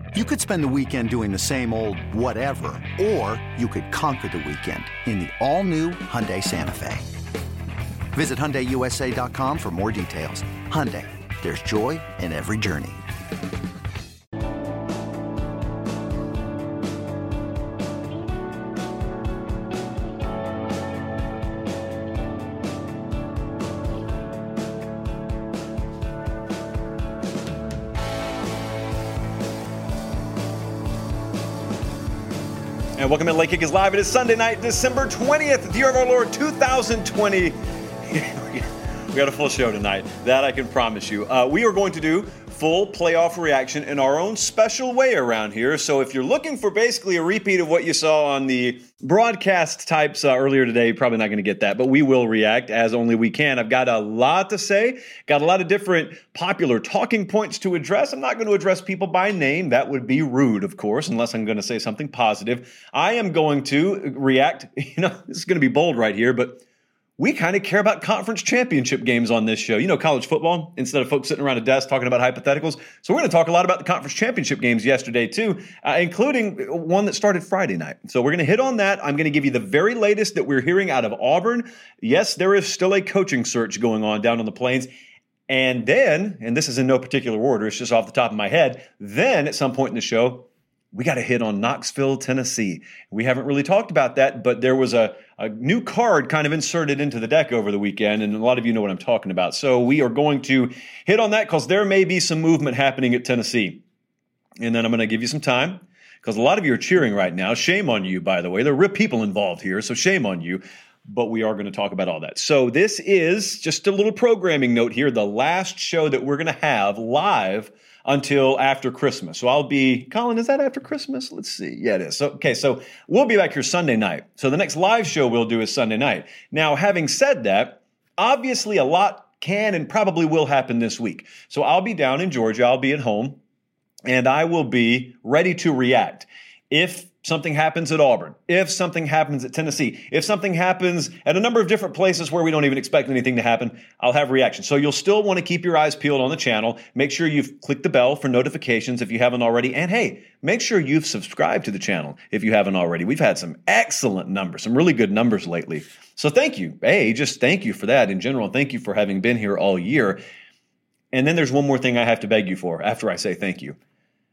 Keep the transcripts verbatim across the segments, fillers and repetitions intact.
You could spend the weekend doing the same old whatever, or you could conquer the weekend in the all-new Hyundai Santa Fe. Visit Hyundai U S A dot com for more details. Hyundai, there's joy in every journey. And welcome to Late Kick is Live. It is Sunday night, December twentieth, the year of our Lord, two thousand twenty. We got a full show tonight. That I can promise you. Uh, we are going to do full playoff reaction in our own special way around here. So if you're looking for basically a repeat of what you saw on the broadcast types uh, earlier today, you're probably not going to get that, but we will react as only we can. I've got a lot to say, got a lot of different popular talking points to address. I'm not going to address people by name. That would be rude, of course, unless I'm going to say something positive. I am going to react. You know, this is going to be bold right here, but we kind of care about conference championship games on this show. You know, college football, instead of folks sitting around a desk talking about hypotheticals. So we're going to talk a lot about the conference championship games yesterday, too, uh, including one that started Friday night. So we're going to hit on that. I'm going to give you the very latest that we're hearing out of Auburn. Yes, there is still a coaching search going on down on the Plains. And then, and this is in no particular order, it's just off the top of my head, then at some point in the show, we got to hit on Knoxville, Tennessee. We haven't really talked about that, but there was a, a new card kind of inserted into the deck over the weekend, and a lot of you know what I'm talking about. So we are going to hit on that because there may be some movement happening at Tennessee. And then I'm going to give you some time because a lot of you are cheering right now. Shame on you, by the way. There are real people involved here, so shame on you. But we are going to talk about all that. So this is just a little programming note here, the last show that we're going to have live until after Christmas. So I'll be, Colin, is that after Christmas? Let's see. Yeah, it is. So, okay, so we'll be back here Sunday night. So the next live show we'll do is Sunday night. Now, having said that, obviously a lot can and probably will happen this week. So I'll be down in Georgia. I'll be at home, and I will be ready to react. If something happens at Auburn, if something happens at Tennessee, if something happens at a number of different places where we don't even expect anything to happen, I'll have reaction. So you'll still want to keep your eyes peeled on the channel. Make sure you've clicked the bell for notifications if you haven't already. And hey, make sure you've subscribed to the channel if you haven't already. We've had some excellent numbers, some really good numbers lately. So thank you. Hey, just thank you for that in general. Thank you for having been here all year. And then there's one more thing I have to beg you for after I say thank you.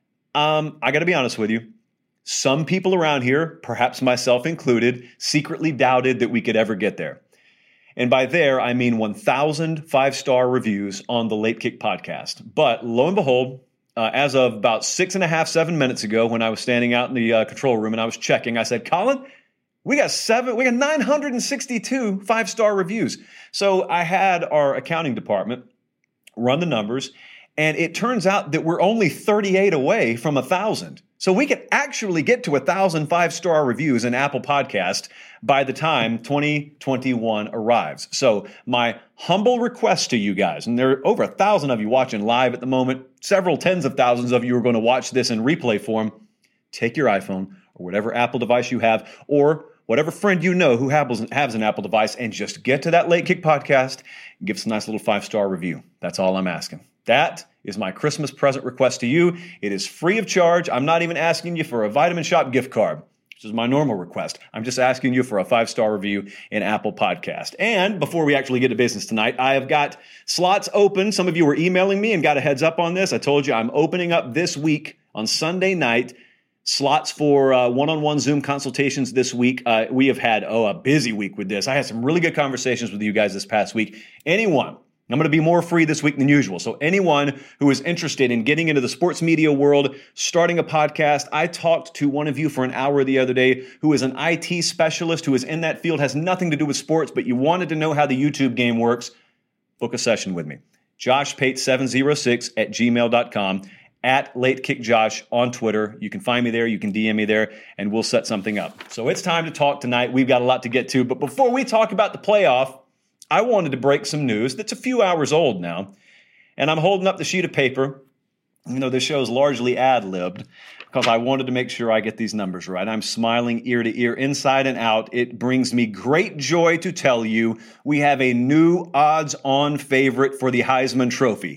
Um, I got to be honest with you. Some people around here, perhaps myself included, secretly doubted that we could ever get there. And by there, I mean one thousand five-star reviews on the Late Kick podcast. But lo and behold, uh, as of about six and a half, seven minutes ago, when I was standing out in the uh, control room and I was checking, I said, Colin, we got seven, we got nine hundred sixty-two five-star reviews. So I had our accounting department run the numbers, and it turns out that we're only thirty-eight away from one thousand. So we could actually get to one thousand five-star reviews in Apple Podcast by the time twenty twenty-one arrives. So my humble request to you guys, and there are over one thousand of you watching live at the moment, several tens of thousands of you are going to watch this in replay form, take your iPhone or whatever Apple device you have, or whatever friend you know who has an Apple device, and just get to that Late Kick podcast and give us a nice little five-star review. That's all I'm asking. That is my Christmas present request to you. It is free of charge. I'm not even asking you for a Vitamin Shop gift card, which is my normal request. I'm just asking you for a five-star review in Apple Podcast. And before we actually get to business tonight, I have got slots open. Some of you were emailing me and got a heads up on this. I told you I'm opening up this week on Sunday night slots for uh, one-on-one Zoom consultations this week. Uh, we have had, oh, a busy week with this. I had some really good conversations with you guys this past week. Anyone, I'm going to be more free this week than usual. So anyone who is interested in getting into the sports media world, starting a podcast, I talked to one of you for an hour the other day who is an I T specialist who is in that field, has nothing to do with sports, but you wanted to know how the YouTube game works. Book a session with me. Josh Pate seven oh six at gmail dot com, at Late Kick Josh on Twitter. You can find me there. You can D M me there, and we'll set something up. So it's time to talk tonight. We've got a lot to get to. But before we talk about the playoff, I wanted to break some news that's a few hours old now, and I'm holding up the sheet of paper. You know, this show is largely ad-libbed because I wanted to make sure I get these numbers right. I'm smiling ear to ear, inside and out. It brings me great joy to tell you we have a new odds-on favorite for the Heisman Trophy.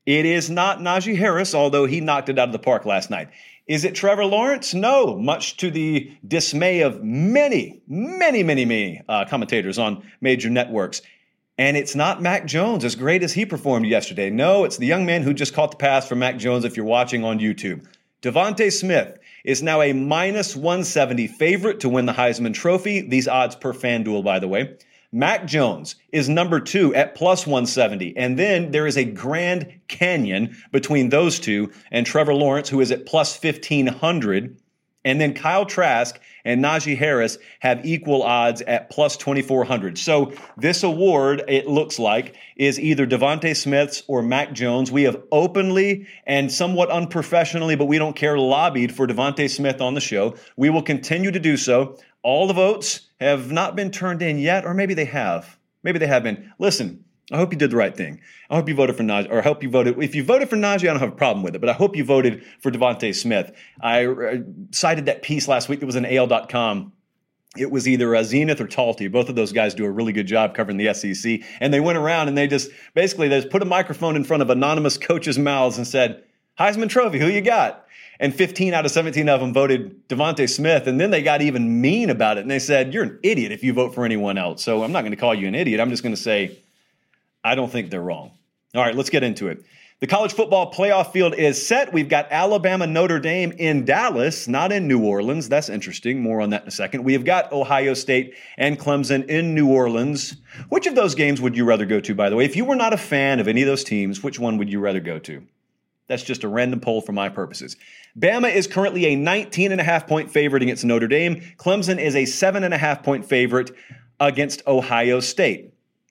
It is not Najee Harris, although he knocked it out of the park last night. Is it Trevor Lawrence? No, much to the dismay of many, many, many, many uh, commentators on major networks. And it's not Mac Jones, as great as he performed yesterday. No, it's the young man who just caught the pass from Mac Jones if you're watching on YouTube. DeVonta Smith is now a minus one seventy favorite to win the Heisman Trophy. These odds per FanDuel, by the way. Mac Jones is number two at plus one seventy. And then there is a Grand Canyon between those two and Trevor Lawrence, who is at plus fifteen hundred. And then Kyle Trask and Najee Harris have equal odds at plus twenty-four hundred. So this award, it looks like, is either DeVonta Smith's or Mac Jones. We have openly and somewhat unprofessionally, but we don't care, lobbied for DeVonta Smith on the show. We will continue to do so. All the votes have not been turned in yet, or maybe they have. Maybe they have been. Listen, I hope you did the right thing. I hope you voted for Najee, or I hope you voted. If you voted for Najee, I don't have a problem with it, but I hope you voted for DeVonta Smith. I uh, cited that piece last week that was in A L dot com. It was either uh, Zenith or Talty. Both of those guys do a really good job covering the S E C. And they went around and they just, basically, they just put a microphone in front of anonymous coaches' mouths and said, Heisman Trophy, who you got? And fifteen out of seventeen of them voted DeVonta Smith. And then they got even mean about it. And they said, you're an idiot if you vote for anyone else. So I'm not going to call you an idiot. I'm just going to say, I don't think they're wrong. All right, let's get into it. The college football playoff field is set. We've got Alabama, Notre Dame in Dallas, not in New Orleans. That's interesting. More on that in a second. We have got Ohio State and Clemson in New Orleans. Which of those games would you rather go to, by the way? If you were not a fan of any of those teams, which one would you rather go to? That's just a random poll for my purposes. Bama is currently a nineteen and a half point favorite against Notre Dame. Clemson is a seven and a half point favorite against Ohio State.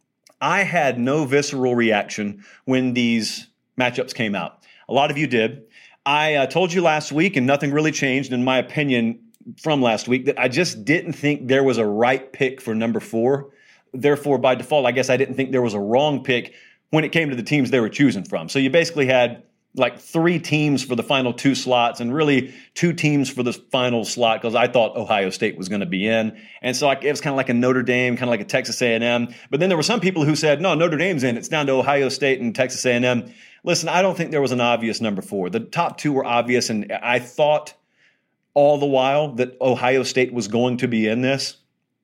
I had no visceral reaction when these matchups came out. A lot of you did. I uh, told you last week, and nothing really changed in my opinion from last week, that I just didn't think there was a right pick for number four. Therefore, by default, I guess I didn't think there was a wrong pick when it came to the teams they were choosing from. So you basically had like three teams for the final two slots and really two teams for the final slot because I thought Ohio State was going to be in. And so it was kind of like a Notre Dame, kind of like a Texas A and M. But then there were some people who said, no, Notre Dame's in. It's down to Ohio State and Texas A and M. Listen, I don't think there was an obvious number four. The top two were obvious, and I thought all the while that Ohio State was going to be in this.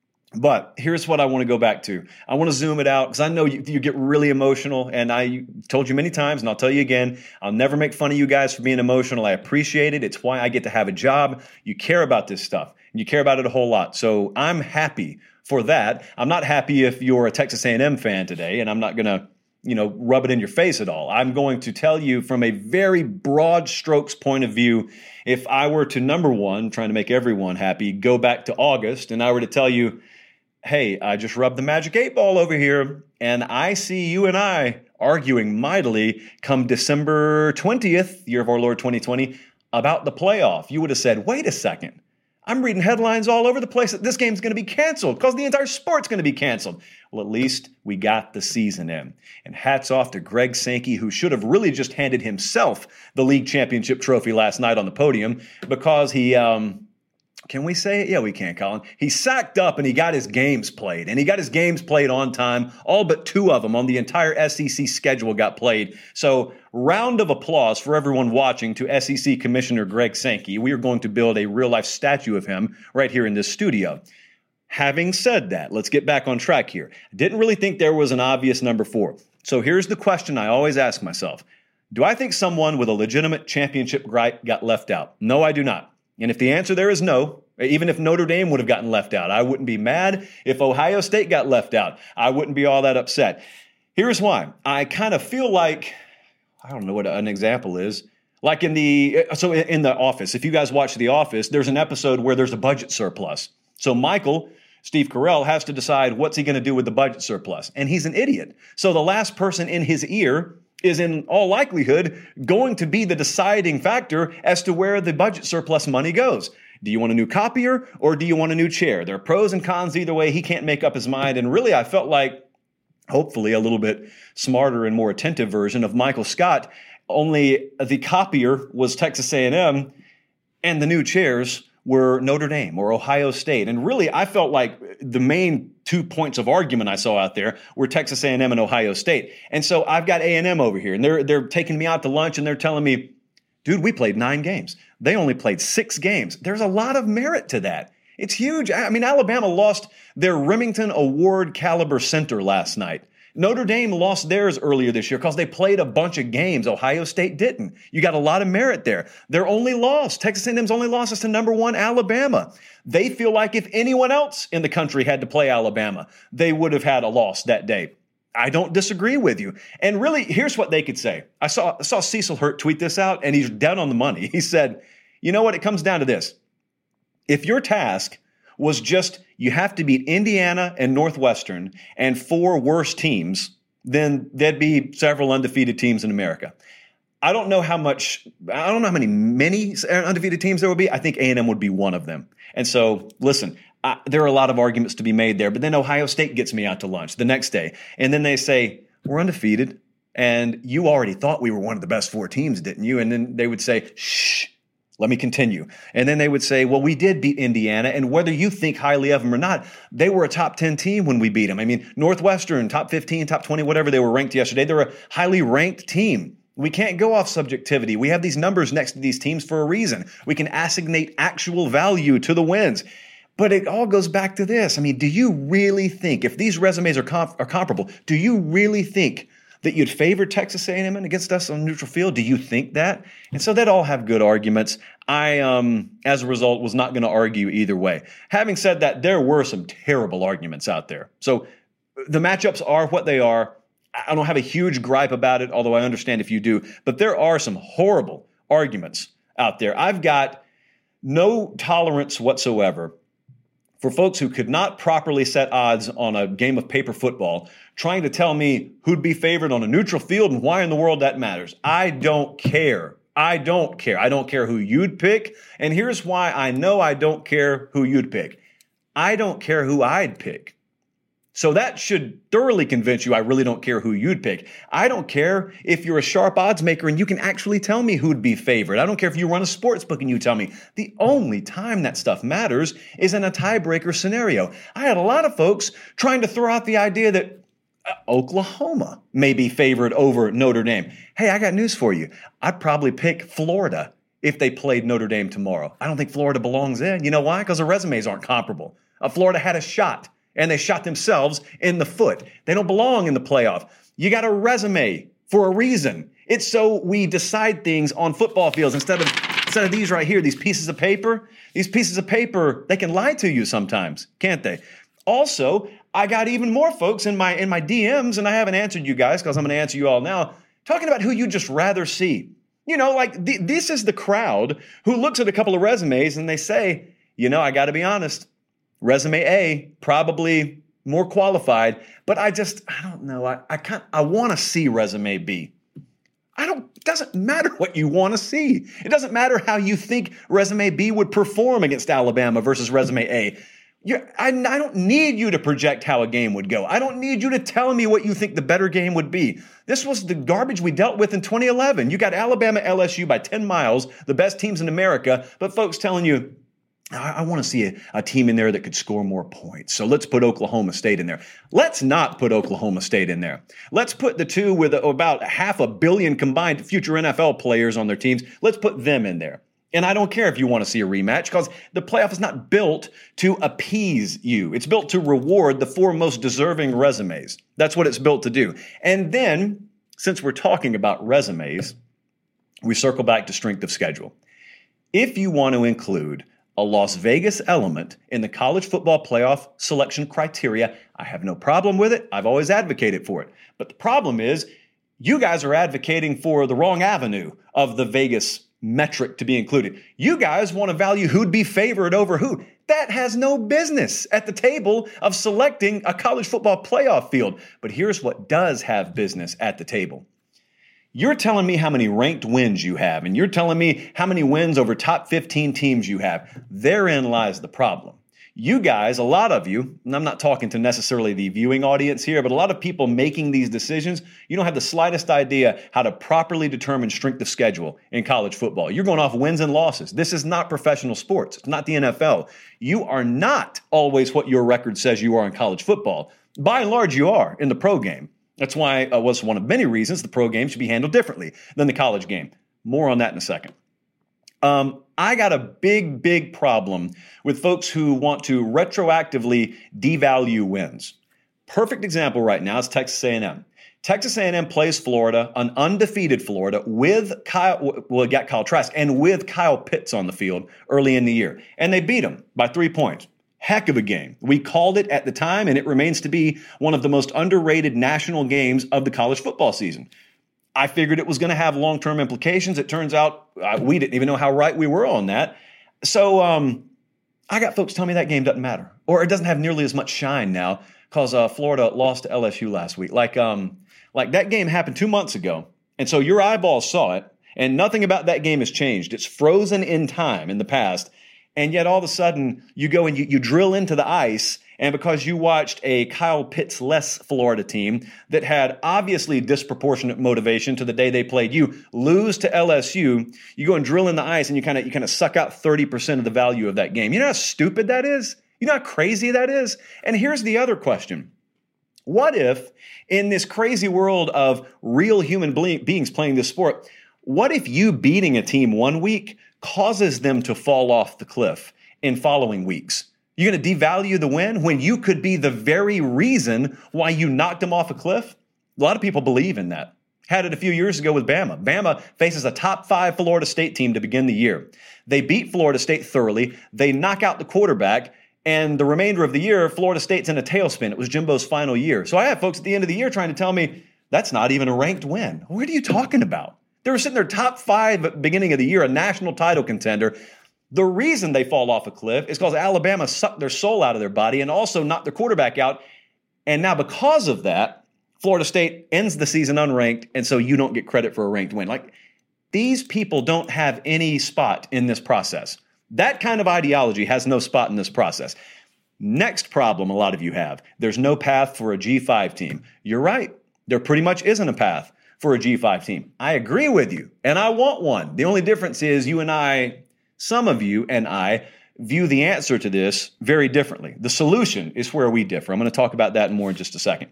But here's what I want to go back to. I want to zoom it out because I know you, you get really emotional, and I told you many times, and I'll tell you again, I'll never make fun of you guys for being emotional. I appreciate it. It's why I get to have a job. You care about this stuff, and you care about it a whole lot. So I'm happy for that. I'm not happy if you're a Texas A and M fan today, and I'm not going to, you know, rub it in your face at all. I'm going to tell you from a very broad strokes point of view, if I were to, number one, trying to make everyone happy, go back to August, and I were to tell you, hey, I just rubbed the magic eight ball over here, and I see you and I arguing mightily come December twentieth, year of our Lord twenty twenty, about the playoff. You would have said, wait a second. I'm reading headlines all over the place that this game's going to be canceled because the entire sport's going to be canceled. Well, at least we got the season in. And hats off to Greg Sankey, who should have really just handed himself the league championship trophy last night on the podium because he... um Can we say it? Yeah, we can, Colin. He sacked up and he got his games played. And he got his games played on time. All but two of them on the entire S E C schedule got played. So round of applause for everyone watching to S E C Commissioner Greg Sankey. We are going to build a real-life statue of him right here in this studio. Having said that, let's get back on track here. I didn't really think there was an obvious number four. So here's the question I always ask myself. Do I think someone with a legitimate championship gripe got left out? No, I do not. And if the answer there is no, even if Notre Dame would have gotten left out, I wouldn't be mad. If Ohio State got left out, I wouldn't be all that upset. Here's why. I kind of feel like, I don't know what an example is, like in the, so in The Office, if you guys watch The Office, there's an episode where there's a budget surplus. So Michael, Steve Carell, has to decide what's he going to do with the budget surplus. And he's an idiot. So the last person in his ear is in all likelihood going to be the deciding factor as to where the budget surplus money goes. Do you want a new copier or do you want a new chair? There are pros and cons either way. He can't make up his mind. And really, I felt like, hopefully, a little bit smarter and more attentive version of Michael Scott, only the copier was Texas A and M and the new chairs were Notre Dame or Ohio State. And really, I felt like the main two points of argument I saw out there were Texas A and M and Ohio State. And so I've got A and M over here, and they're they're taking me out to lunch, and they're telling me, dude, we played nine games. They only played six games. There's a lot of merit to that. It's huge. I mean, Alabama lost their Remington Award caliber center last night. Notre Dame lost theirs earlier this year because they played a bunch of games. Ohio State didn't. You got a lot of merit there. Their only loss, Texas A and M's only loss is to number one Alabama. They feel like if anyone else in the country had to play Alabama, they would have had a loss that day. I don't disagree with you. And really, here's what they could say. I saw, I saw Cecil Hurt tweet this out, and he's down on the money. He said, you know what? It comes down to this. If your task was just you have to beat Indiana and Northwestern and four worse teams, then there'd be several undefeated teams in America. I don't know how much, I don't know how many, many undefeated teams there would be. I think A and M would be one of them. And so, listen, I, there are a lot of arguments to be made there. But then Ohio State gets me out to lunch the next day. And then they say, we're undefeated. And you already thought we were one of the best four teams, didn't you? And then they would say, shh. Let me continue. And then they would say, well, we did beat Indiana, and whether you think highly of them or not, they were a top ten team when we beat them. I mean, Northwestern, top fifteen, top twenty, whatever they were ranked yesterday, they're a highly ranked team. We can't go off subjectivity. We have these numbers next to these teams for a reason. We can assignate actual value to the wins. But it all goes back to this. I mean, do you really think, if these resumes are, comp- are comparable, do you really think that you'd favor Texas A and M against us on neutral field? Do you think that? And so they'd all have good arguments. I, um, as a result, was not going to argue either way. Having said that, there were some terrible arguments out there. So the matchups are what they are. I don't have a huge gripe about it, although I understand if you do. But there are some horrible arguments out there. I've got no tolerance whatsoever for folks who could not properly set odds on a game of paper football, trying to tell me who'd be favored on a neutral field and why in the world that matters. I don't care. I don't care. I don't care who you'd pick. And here's why I know I don't care who you'd pick. I don't care who I'd pick. So that should thoroughly convince you I really don't care who you'd pick. I don't care if you're a sharp odds maker and you can actually tell me who'd be favored. I don't care if you run a sports book and you tell me. The only time that stuff matters is in a tiebreaker scenario. I had a lot of folks trying to throw out the idea that uh, Oklahoma may be favored over Notre Dame. Hey, I got news for you. I'd probably pick Florida if they played Notre Dame tomorrow. I don't think Florida belongs in. You know why? Because the resumes aren't comparable. Uh, Florida had a shot. And they shot themselves in the foot. They don't belong in the playoff. You got a resume for a reason. It's so we decide things on football fields instead of instead of these right here, these pieces of paper. These pieces of paper, they can lie to you sometimes, can't they? Also, I got even more folks in my in my D Ms, and I haven't answered you guys because I'm going to answer you all now, talking about who you'd just rather see. You know, like the, this is the crowd who looks at a couple of resumes and they say, you know, I got to be honest. Resume A, probably more qualified, but I just, I don't know. I, I can't, I want to see resume B. I don't, it doesn't matter what you want to see. It doesn't matter how you think resume B would perform against Alabama versus resume A. You're, I, I don't need you to project how a game would go. I don't need you to tell me what you think the better game would be. This was the garbage we dealt with in twenty eleven. You got Alabama, L S U by ten miles, the best teams in America, but folks telling you, I, I want to see a, a team in there that could score more points. So let's put Oklahoma State in there. Let's not put Oklahoma State in there. Let's put the two with about half a billion combined future N F L players on their teams. Let's put them in there. And I don't care if you want to see a rematch because the playoff is not built to appease you. It's built to reward the four most deserving resumes. That's what it's built to do. And then, since we're talking about resumes, we circle back to strength of schedule. If you want to include a Las Vegas element in the college football playoff selection criteria, I have no problem with it. I've always advocated for it. But the problem is you guys are advocating for the wrong avenue of the Vegas metric to be included. You guys want to value who'd be favored over who. That has no business at the table of selecting a college football playoff field. But here's what does have business at the table. You're telling me how many ranked wins you have, and you're telling me how many wins over top fifteen teams you have. Therein lies the problem. You guys, a lot of you, and I'm not talking to necessarily the viewing audience here, but a lot of people making these decisions, you don't have the slightest idea how to properly determine strength of schedule in college football. You're going off wins and losses. This is not professional sports. It's not the N F L. You are not always what your record says you are in college football. By and large, you are in the pro game. That's why it was one of many reasons the pro game should be handled differently than the college game. More on that in a second. Um, I got a big, big problem with folks who want to retroactively devalue wins. Perfect example right now is Texas A and M. Texas A and M plays Florida, an undefeated Florida, with Kyle, well, got Kyle Trask, and with Kyle Pitts on the field early in the year. And they beat them by three points. Heck of a game. We called it at the time, and it remains to be one of the most underrated national games of the college football season. I figured it was going to have long-term implications. It turns out uh, we didn't even know how right we were on that. So um, I got folks telling me that game doesn't matter, or it doesn't have nearly as much shine now because uh, Florida lost to L S U last week. Like, um, like that game happened two months ago, and so your eyeballs saw it, and nothing about that game has changed. It's frozen in time in the past, and yet all of a sudden you go and you, you drill into the ice. And because you watched a Kyle Pitts-less Florida team that had obviously disproportionate motivation to the day they played you lose to L S U, you go and drill in the ice and you kind of you kind of suck out thirty percent of the value of that game. You know how stupid that is? You know how crazy that is? And here's the other question. What if in this crazy world of real human beings playing this sport, what if you beating a team one week causes them to fall off the cliff in following weeks? You're going to devalue the win when you could be the very reason why you knocked them off a cliff? A lot of people believe in that. Had it a few years ago with Bama. Bama faces a top five Florida State team to begin the year. They beat Florida State thoroughly. They knock out the quarterback. And the remainder of the year, Florida State's in a tailspin. It was Jimbo's final year. So I had folks at the end of the year trying to tell me, that's not even a ranked win. What are you talking about? They were sitting there top five at the beginning of the year, a national title contender. The reason they fall off a cliff is because Alabama sucked their soul out of their body and also knocked their quarterback out. And now because of that, Florida State ends the season unranked, and so you don't get credit for a ranked win. Like, these people don't have any spot in this process. That kind of ideology has no spot in this process. Next problem a lot of you have, there's no path for a G five team. You're right. There pretty much isn't a path for a G five team. I agree with you, and I want one. The only difference is you and I... Some of you and I view the answer to this very differently. The solution is where we differ. I'm going to talk about that more in just a second.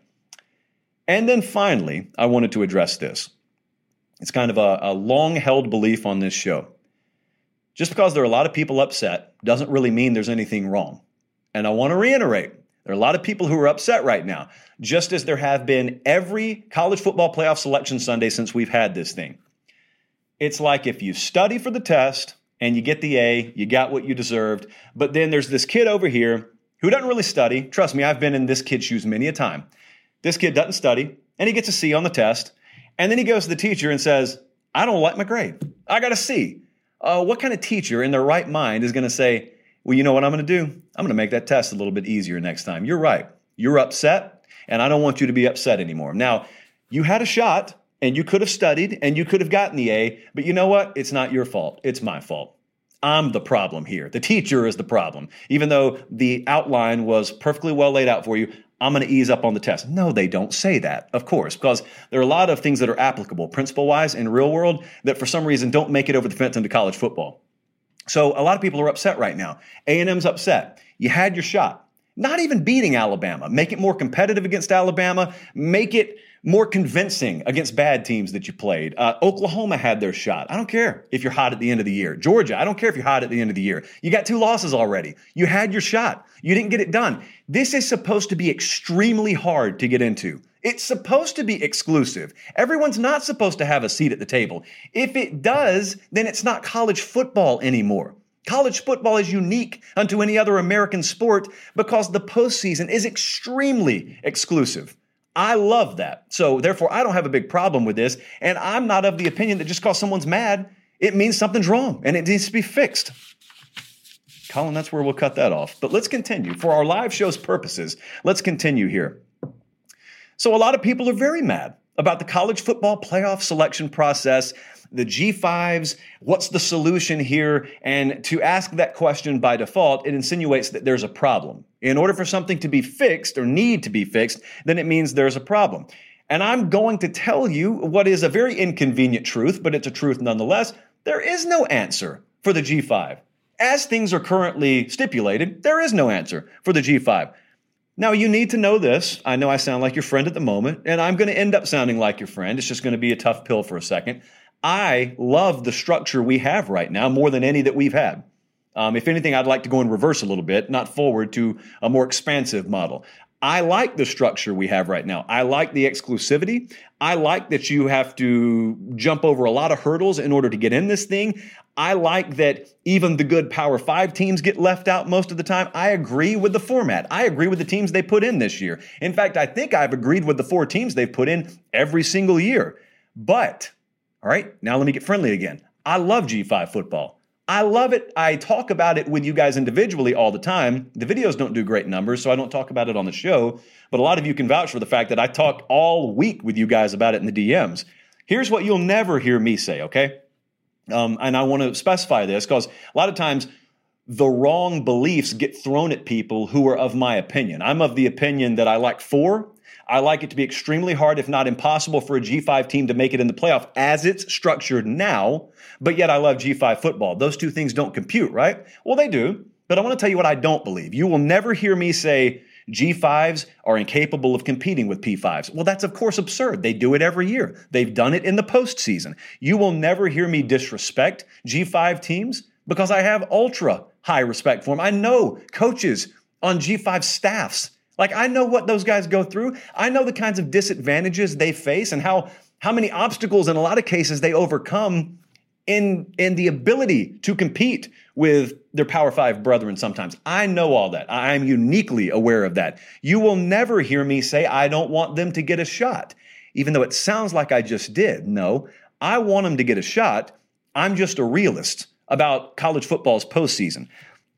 And then finally, I wanted to address this. It's kind of a, a long-held belief on this show. Just because there are a lot of people upset doesn't really mean there's anything wrong. And I want to reiterate, there are a lot of people who are upset right now, just as there have been every college football playoff selection Sunday since we've had this thing. It's like if you study for the test and you get the A, you got what you deserved. But then there's this kid over here who doesn't really study. Trust me, I've been in this kid's shoes many a time. This kid doesn't study, and he gets a C on the test. And then he goes to the teacher and says, I don't like my grade. I got a C. Uh, what kind of teacher in their right mind is going to say, well, you know what I'm going to do? I'm going to make that test a little bit easier next time. You're right. You're upset, and I don't want you to be upset anymore. Now, you had a shot. And you could have studied, and you could have gotten the A, but you know what? It's not your fault. It's my fault. I'm the problem here. The teacher is the problem. Even though the outline was perfectly well laid out for you, I'm going to ease up on the test. No, they don't say that, of course, because there are a lot of things that are applicable principle-wise in real world that for some reason don't make it over the fence into college football. So a lot of people are upset right now. A and M's upset. You had your shot. Not even beating Alabama. Make it more competitive against Alabama. Make it more convincing against bad teams that you played. Uh, Oklahoma had their shot. I don't care if you're hot at the end of the year. Georgia, I don't care if you're hot at the end of the year. You got two losses already. You had your shot. You didn't get it done. This is supposed to be extremely hard to get into. It's supposed to be exclusive. Everyone's not supposed to have a seat at the table. If it does, then it's not college football anymore. College football is unique unto any other American sport because the postseason is extremely exclusive. I love that. So therefore, I don't have a big problem with this. And I'm not of the opinion that just because someone's mad, it means something's wrong and it needs to be fixed. Colin, that's where we'll cut that off. But let's continue. For our live show's purposes, let's continue here. So a lot of people are very mad about the college football playoff selection process. the G fives, what's the solution here? And to ask that question by default, it insinuates that there's a problem. In order for something to be fixed or need to be fixed, then it means there's a problem. And I'm going to tell you what is a very inconvenient truth, but it's a truth nonetheless. There is no answer for the G five. As things are currently stipulated, there is no answer for the G five. Now, you need to know this. I know I sound like your friend at the moment, and I'm going to end up sounding like your friend. It's just going to be a tough pill for a second. I love the structure we have right now more than any that we've had. Um, if anything, I'd like to go in reverse a little bit, not forward, to a more expansive model. I like the structure we have right now. I like the exclusivity. I like that you have to jump over a lot of hurdles in order to get in this thing. I like that even the good Power Five teams get left out most of the time. I agree with the format. I agree with the teams they put in this year. In fact, I think I've agreed with the four teams they've put in every single year. But, all right, now let me get friendly again. I love G five football. I love it. I talk about it with you guys individually all the time. The videos don't do great numbers, so I don't talk about it on the show. But a lot of you can vouch for the fact that I talk all week with you guys about it in the D Ms. Here's what you'll never hear me say, okay? Um, and I want to specify this because a lot of times the wrong beliefs get thrown at people who are of my opinion. I'm of the opinion that I like four. I like it to be extremely hard, if not impossible, for a G five team to make it in the playoff as it's structured now, but yet I love G five football. Those two things don't compute, right? Well, they do, but I want to tell you what I don't believe. You will never hear me say G fives are incapable of competing with P fives. Well, that's of course absurd. They do it every year. They've done it in the postseason. You will never hear me disrespect G five teams because I have ultra high respect for them. I know coaches on G five staffs. Like, I know what those guys go through. I know the kinds of disadvantages they face and how, how many obstacles in a lot of cases they overcome in, in the ability to compete with their Power Five brethren sometimes. I know all that. I am uniquely aware of that. You will never hear me say I don't want them to get a shot, even though it sounds like I just did. No, I want them to get a shot. I'm just a realist about college football's postseason.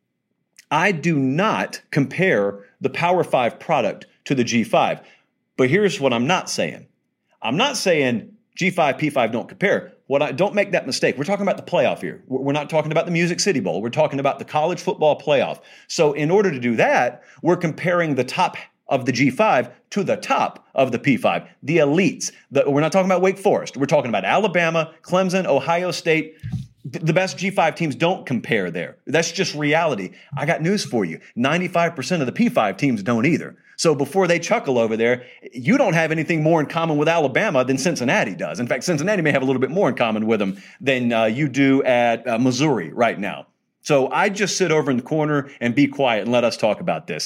I do not compare the Power Five product to the G five. But here's what I'm not saying. I'm not saying G five, P five don't compare. What I don't make that mistake. We're talking about the playoff here. We're not talking about the Music City Bowl. We're talking about the college football playoff. So in order to do that, we're comparing the top of the G five to the top of the P five, the elites. The, we're not talking about Wake Forest. We're talking about Alabama, Clemson, Ohio State. The best G five teams don't compare there. That's just reality. I got news for you. ninety-five percent of the P five teams don't either. So before they chuckle over there, you don't have anything more in common with Alabama than Cincinnati does. In fact, Cincinnati may have a little bit more in common with them than uh, you do at uh, Missouri right now. So I just sit over in the corner and be quiet and let us talk about this.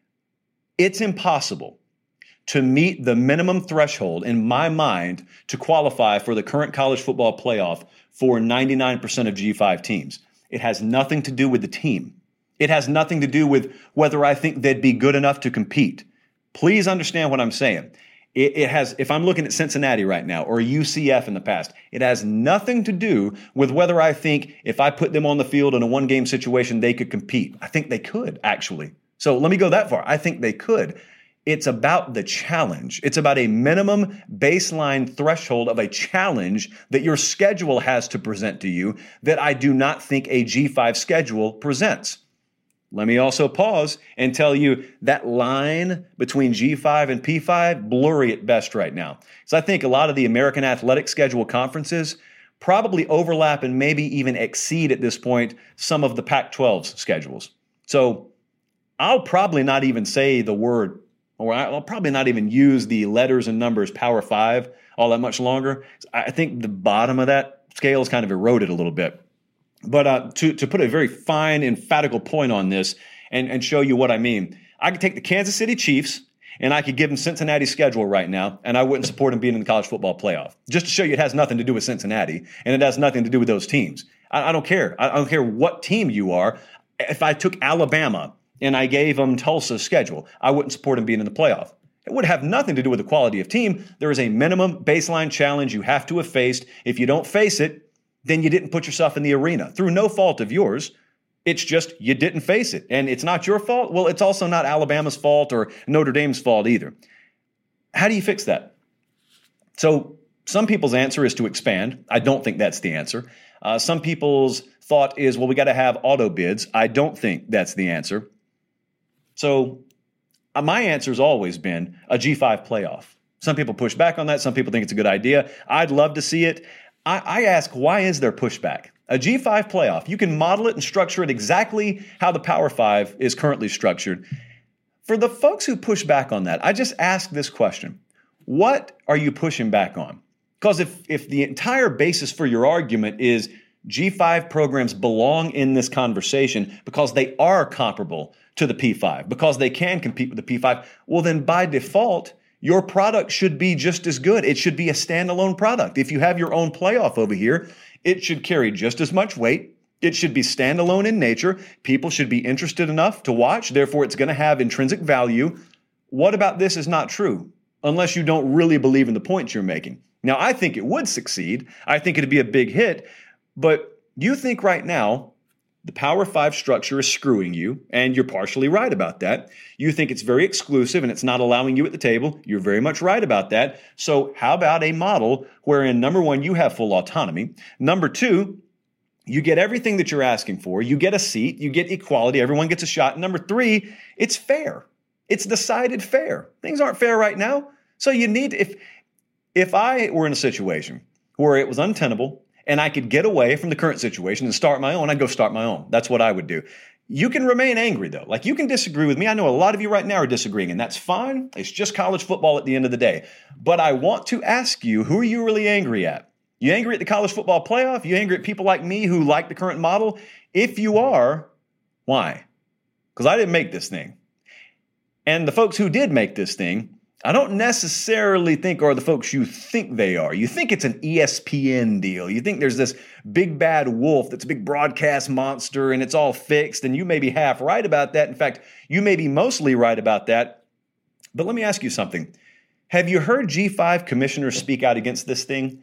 It's impossible to meet the minimum threshold in my mind to qualify for the current college football playoff for ninety-nine percent of G five teams. It has nothing to do with the team. It has nothing to do with whether I think they'd be good enough to compete. Please understand what I'm saying. It, it has, if I'm looking at Cincinnati right now or U C F in the past, it has nothing to do with whether I think if I put them on the field in a one-game situation, they could compete. I think they could, actually. So let me go that far. I think they could. It's about the challenge. It's about a minimum baseline threshold of a challenge that your schedule has to present to you that I do not think a G five schedule presents. Let me also pause and tell you that line between G five and P five, blurry at best right now. So I think a lot of the American Athletic Schedule conferences probably overlap and maybe even exceed at this point some of the Pac twelve's schedules. So I'll probably not even say the word, or I'll probably not even use the letters and numbers Power Five all that much longer. I think the bottom of that scale is kind of eroded a little bit. But uh, to, to put a very fine, emphatical point on this and, and show you what I mean, I could take the Kansas City Chiefs and I could give them Cincinnati's schedule right now, and I wouldn't support them being in the college football playoff. Just to show you it has nothing to do with Cincinnati, and it has nothing to do with those teams. I, I don't care. I, I don't care what team you are. If I took Alabama and I gave them Tulsa's schedule, I wouldn't support them being in the playoff. It would have nothing to do with the quality of team. There is a minimum baseline challenge you have to have faced. If you don't face it, then you didn't put yourself in the arena through no fault of yours. It's just you didn't face it. And it's not your fault. Well, it's also not Alabama's fault or Notre Dame's fault either. How do you fix that? So Some people's answer is to expand. I don't think that's the answer. Uh, some people's thought is, well, we got to have auto bids. I don't think that's the answer. So uh, my answer has always been a G five playoff. Some people push back on that. Some people think it's a good idea. I'd love to see it. I, I ask, why is there pushback? A G five playoff, you can model it and structure it exactly how the Power Five is currently structured. For the folks who push back on that, I just ask this question. What are you pushing back on? Because if, if the entire basis for your argument is G five programs belong in this conversation because they are comparable to the P five, because they can compete with the P five, well, then by default, your product should be just as good. It should be a standalone product. If you have your own playoff over here, it should carry just as much weight. It should be standalone in nature. People should be interested enough to watch. Therefore, it's going to have intrinsic value. What about this is not true? Unless you don't really believe in the points you're making. Now, I think it would succeed. I think it'd be a big hit. But you think right now the Power Five structure is screwing you, and you're partially right about that. You think it's very exclusive and it's not allowing you at the table. You're very much right about that. So how about a model wherein, number one, you have full autonomy. Number two, you get everything that you're asking for. You get a seat. You get equality. Everyone gets a shot. And number three, it's fair. It's decided fair. Things aren't fair right now. So you need, if, if I were in a situation where it was untenable, and I could get away from the current situation and start my own, I'd go start my own. That's what I would do. You can remain angry, though. Like, you can disagree with me. I know a lot of you right now are disagreeing, and that's fine. It's just college football at the end of the day. But I want to ask you, who are you really angry at? You angry at the college football playoff? You angry at people like me who like the current model? If you are, why? Because I didn't make this thing. And the folks who did make this thing, I don't necessarily think are the folks you think they are. You think it's an E S P N deal. You think there's this big bad wolf that's a big broadcast monster and it's all fixed, and you may be half right about that. In fact, you may be mostly right about that. But let me ask you something. Have you heard G five commissioners speak out against this thing?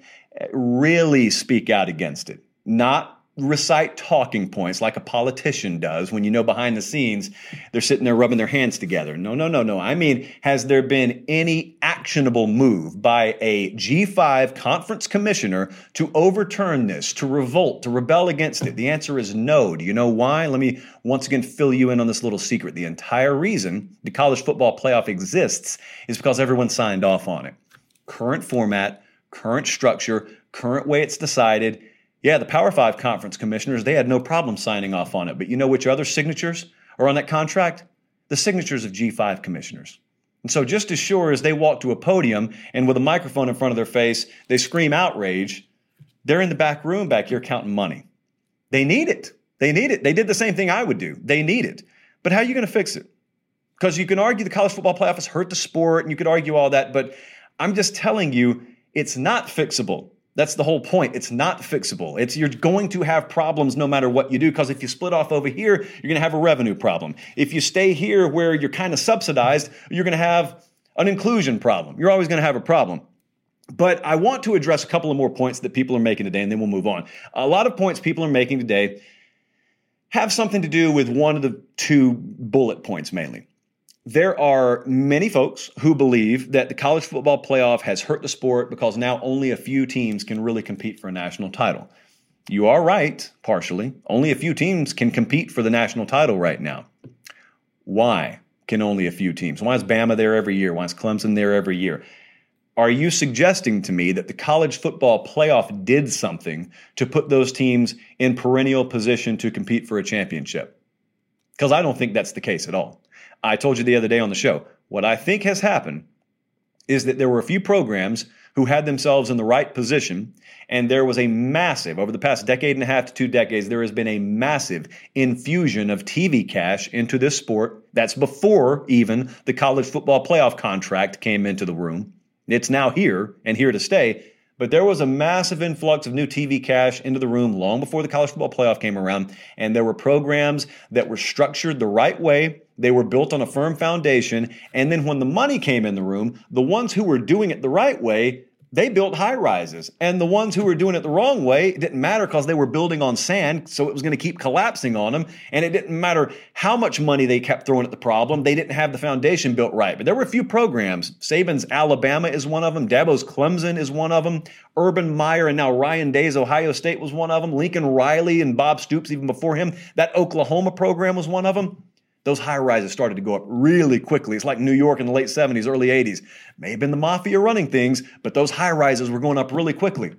Really speak out against it. Not recite talking points like a politician does when you know behind the scenes they're sitting there rubbing their hands together. No, no, no, no. I mean, has there been any actionable move by a G five conference commissioner to overturn this, to revolt, to rebel against it? The answer is no. Do you know why? Let me once again fill you in on this little secret. The entire reason the college football playoff exists is because everyone signed off on it. Current format, current structure, current way it's decided. Yeah, the Power Five conference commissioners, they had no problem signing off on it. But you know which other signatures are on that contract? The signatures of G five commissioners. And so just as sure as they walk to a podium and with a microphone in front of their face, they scream outrage, they're in the back room back here counting money. They need it. They need it. They did the same thing I would do. They need it. But how are you going to fix it? Because you can argue the college football playoff has hurt the sport and you could argue all that, but I'm just telling you it's not fixable. That's the whole point. It's not fixable. It's you're going to have problems no matter what you do, because if you split off over here, you're going to have a revenue problem. If you stay here where you're kind of subsidized, you're going to have an inclusion problem. You're always going to have a problem. But I want to address a couple of more points that people are making today, and then we'll move on. A lot of points people are making today have something to do with one of the two bullet points mainly. There are many folks who believe that the college football playoff has hurt the sport because now only a few teams can really compete for a national title. You are right, partially. Only a few teams can compete for the national title right now. Why can only a few teams? Why is Bama there every year? Why is Clemson there every year? Are you suggesting to me that the college football playoff did something to put those teams in perennial position to compete for a championship? Because I don't think that's the case at all. I told you the other day on the show, what I think has happened is that there were a few programs who had themselves in the right position, and there was a massive, over the past decade and a half to two decades, there has been a massive infusion of T V cash into this sport. That's before even the college football playoff contract came into the room. It's now here and here to stay. But there was a massive influx of new T V cash into the room long before the college football playoff came around. And there were programs that were structured the right way. They were built on a firm foundation. And then when the money came in the room, the ones who were doing it the right way, they built high rises. And the ones who were doing it the wrong way, it didn't matter because they were building on sand, so it was going to keep collapsing on them. And it didn't matter how much money they kept throwing at the problem. They didn't have the foundation built right. But there were a few programs. Saban's Alabama is one of them. Dabo's Clemson is one of them. Urban Meyer and now Ryan Day's Ohio State was one of them. Lincoln Riley and Bob Stoops, even before him, that Oklahoma program was one of them. Those high rises started to go up really quickly. It's like New York in the late seventies, early eighties. May have been the mafia running things, but those high rises were going up really quickly.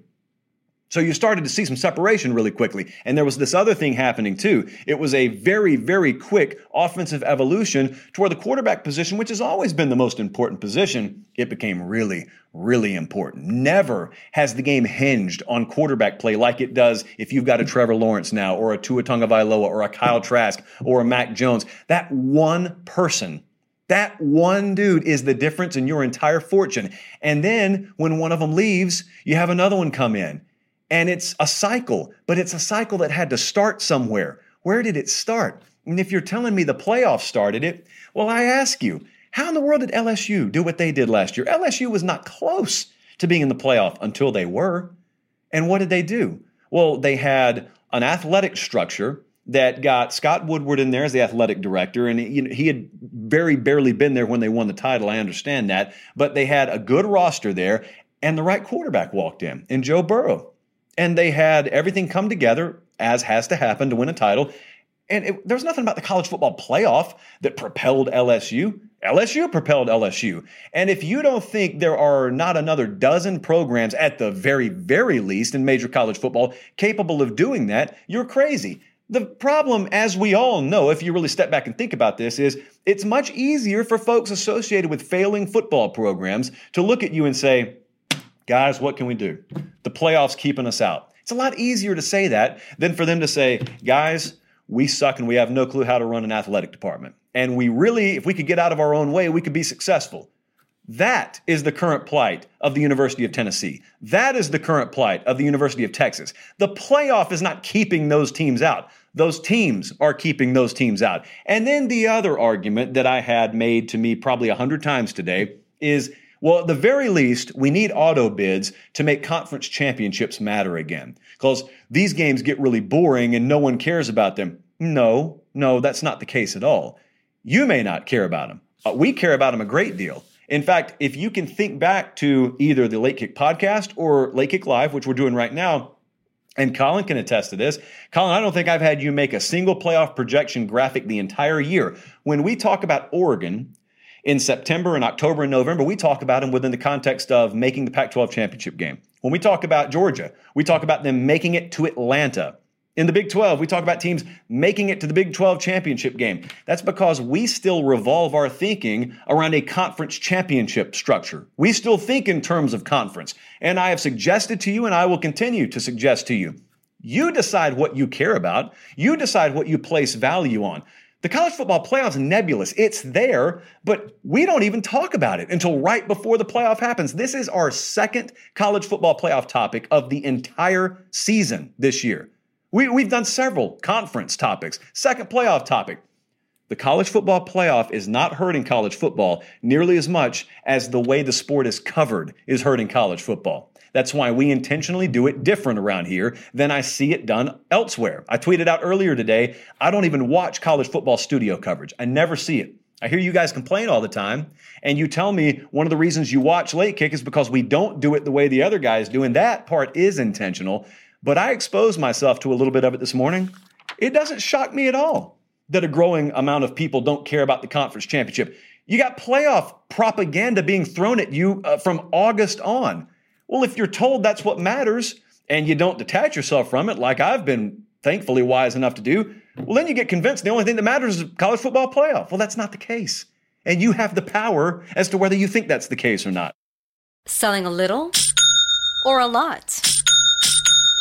So you started to see some separation really quickly. And there was this other thing happening too. It was a very, very quick offensive evolution to where the quarterback position, which has always been the most important position, it became really, really important. Never has the game hinged on quarterback play like it does if you've got a Trevor Lawrence now or a Tua Tagovailoa or a Kyle Trask or a Mac Jones. That one person, that one dude is the difference in your entire fortune. And then when one of them leaves, you have another one come in. And it's a cycle, but it's a cycle that had to start somewhere. Where did it start? And if you're telling me the playoffs started it, well, I ask you, how in the world did L S U do what they did last year? L S U was not close to being in the playoff until they were. And what did they do? Well, they had an athletic structure that got Scott Woodward in there as the athletic director, and you know, he had very barely been there when they won the title. I understand that. But they had a good roster there, and the right quarterback walked in, in Joe Burrow. And they had everything come together, as has to happen, to win a title. And it, there's nothing about the college football playoff that propelled L S U. L S U propelled L S U. And if you don't think there are not another dozen programs at the very, very least in major college football capable of doing that, you're crazy. The problem, as we all know, if you really step back and think about this, is it's much easier for folks associated with failing football programs to look at you and say, guys, what can we do? The playoffs keeping us out. It's a lot easier to say that than for them to say, guys, we suck and we have no clue how to run an athletic department. And we really, if we could get out of our own way, we could be successful. That is the current plight of the University of Tennessee. That is the current plight of the University of Texas. The playoff is not keeping those teams out. Those teams are keeping those teams out. And then the other argument that I had made to me probably a hundred times today is, well, at the very least, we need auto bids to make conference championships matter again, because these games get really boring and no one cares about them. No, no, that's not the case at all. You may not care about them. Uh, we care about them a great deal. In fact, if you can think back to either the Late Kick podcast or Late Kick Live, which we're doing right now, and Colin can attest to this. Colin, I don't think I've had you make a single playoff projection graphic the entire year. When we talk about Oregon in September and October and November, we talk about them within the context of making the Pac twelve championship game. When we talk about Georgia, we talk about them making it to Atlanta. In the Big twelve, we talk about teams making it to the Big twelve championship game. That's because we still revolve our thinking around a conference championship structure. We still think in terms of conference. And I have suggested to you, and I will continue to suggest to you, you decide what you care about. You decide what you place value on. The college football playoff is nebulous. It's there, but we don't even talk about it until right before the playoff happens. This is our second college football playoff topic of the entire season this year. We, we've done several conference topics. Second playoff topic. The college football playoff is not hurting college football nearly as much as the way the sport is covered is hurting college football. That's why we intentionally do it different around here than I see it done elsewhere. I tweeted out earlier today, I don't even watch college football studio coverage. I never see it. I hear you guys complain all the time, and you tell me one of the reasons you watch Late Kick is because we don't do it the way the other guys do, and that part is intentional. But I exposed myself to a little bit of it this morning. It doesn't shock me at all that a growing amount of people don't care about the conference championship. You got playoff propaganda being thrown at you uh, from August on. Well, if you're told that's what matters and you don't detach yourself from it, like I've been thankfully wise enough to do, well, then you get convinced the only thing that matters is college football playoff. Well, that's not the case. And you have the power as to whether you think that's the case or not. Selling a little or a lot?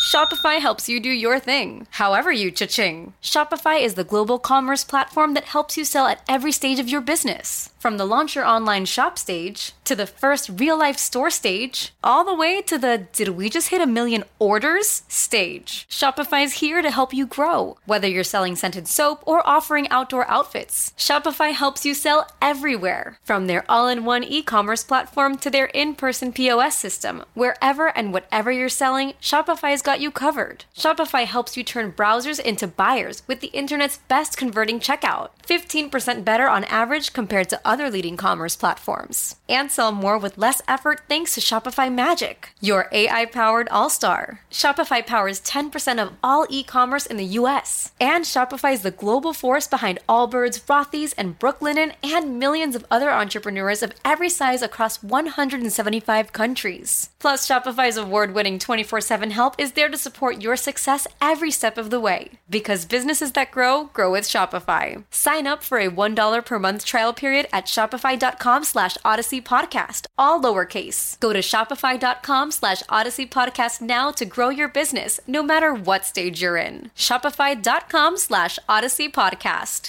Shopify helps you do your thing, however you cha-ching. Shopify is the global commerce platform that helps you sell at every stage of your business. From the launch your online shop stage, to the first real-life store stage, all the way to the did we just hit a million orders stage. Shopify's here to help you grow. Whether you're selling scented soap or offering outdoor outfits, Shopify helps you sell everywhere. From their all-in-one e-commerce platform to their in-person P O S system, wherever and whatever you're selling, Shopify's got you covered. Shopify helps you turn browsers into buyers with the internet's best converting checkout. fifteen percent better on average compared to other leading commerce platforms. And sell more with less effort thanks to Shopify Magic, your A I-powered all-star. Shopify powers ten percent of all e-commerce in the U S. And Shopify is the global force behind Allbirds, Rothy's, and Brooklinen, and millions of other entrepreneurs of every size across one hundred seventy-five countries. Plus, Shopify's award-winning twenty-four seven help is there to support your success every step of the way. Because businesses that grow, grow with Shopify. Sign up for a one dollar per month trial period at shopify.com slash Odyssey Podcast, all lowercase. Go to shopify.com slash Odyssey Podcast now to grow your business, no matter what stage you're in. Shopify.com slash Odyssey Podcast.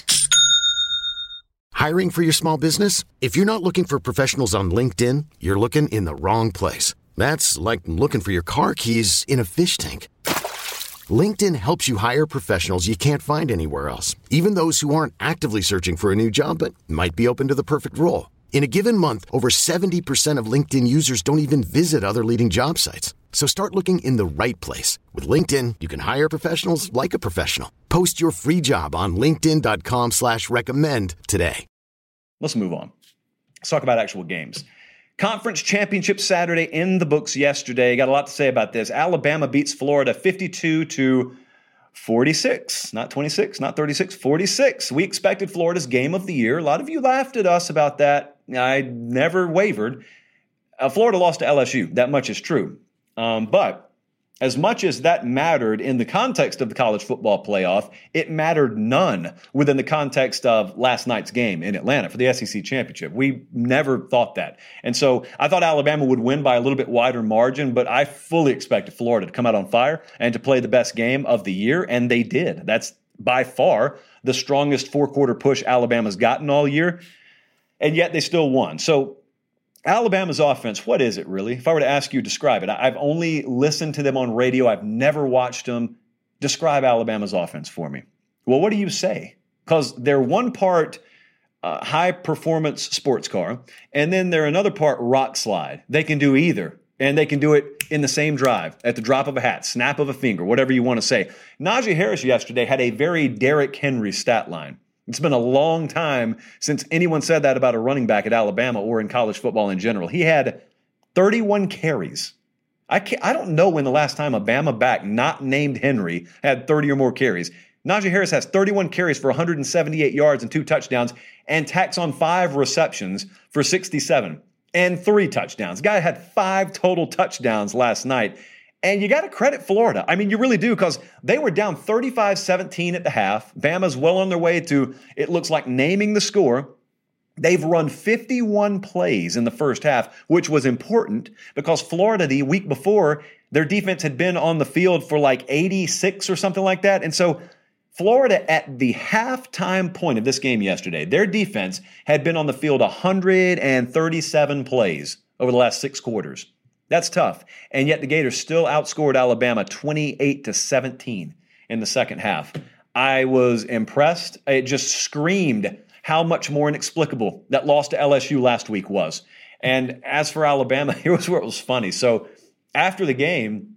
Hiring for your small business? If you're not looking for professionals on LinkedIn, you're looking in the wrong place. That's like looking for your car keys in a fish tank. LinkedIn helps you hire professionals you can't find anywhere else, even those who aren't actively searching for a new job but might be open to the perfect role. In a given month, over seventy percent of LinkedIn users don't even visit other leading job sites. So start looking in the right place. With LinkedIn, you can hire professionals like a professional. Post your free job on linkedin.com slash recommend today. Let's move on. Let's talk about actual games. Conference championship Saturday in the books yesterday. Got a lot to say about this. Alabama beats Florida fifty-two to forty-six. Not twenty-six, not thirty-six, forty-six. We expected Florida's game of the year. A lot of you laughed at us about that. I never wavered. Uh, Florida lost to L S U. That much is true. Um, but as much as that mattered in the context of the college football playoff, it mattered none within the context of last night's game in Atlanta for the S E C championship. We never thought that. And so I thought Alabama would win by a little bit wider margin, but I fully expected Florida to come out on fire and to play the best game of the year, and they did. That's by far the strongest four-quarter push Alabama's gotten all year, and yet they still won. So Alabama's offense, what is it really? If I were to ask you, describe it. I've only listened to them on radio. I've never watched them. Describe Alabama's offense for me. Well, what do you say? Because they're one part uh, high-performance sports car, and then they're another part rock slide. They can do either, and they can do it in the same drive, at the drop of a hat, snap of a finger, whatever you want to say. Najee Harris yesterday had a very Derrick Henry stat line. It's been a long time since anyone said that about a running back at Alabama or in college football in general. He had thirty-one carries. I can't, I don't know when the last time a Bama back not named Henry had thirty or more carries. Najee Harris has thirty-one carries for one hundred seventy-eight yards and two touchdowns and tacks on five receptions for sixty-seven and three touchdowns. Guy had five total touchdowns last night. And you got to credit Florida. I mean, you really do, because they were down thirty-five seventeen at the half. Bama's well on their way to, it looks like, naming the score. They've run fifty-one plays in the first half, which was important because Florida, the week before, their defense had been on the field for like eighty-six or something like that. And so Florida, at the halftime point of this game yesterday, their defense had been on the field one hundred thirty-seven plays over the last six quarters. That's tough. And yet the Gators still outscored Alabama twenty-eight to seventeen in the second half. I was impressed. It just screamed how much more inexplicable that loss to L S U last week was. And as for Alabama, here was where it was funny. So after the game,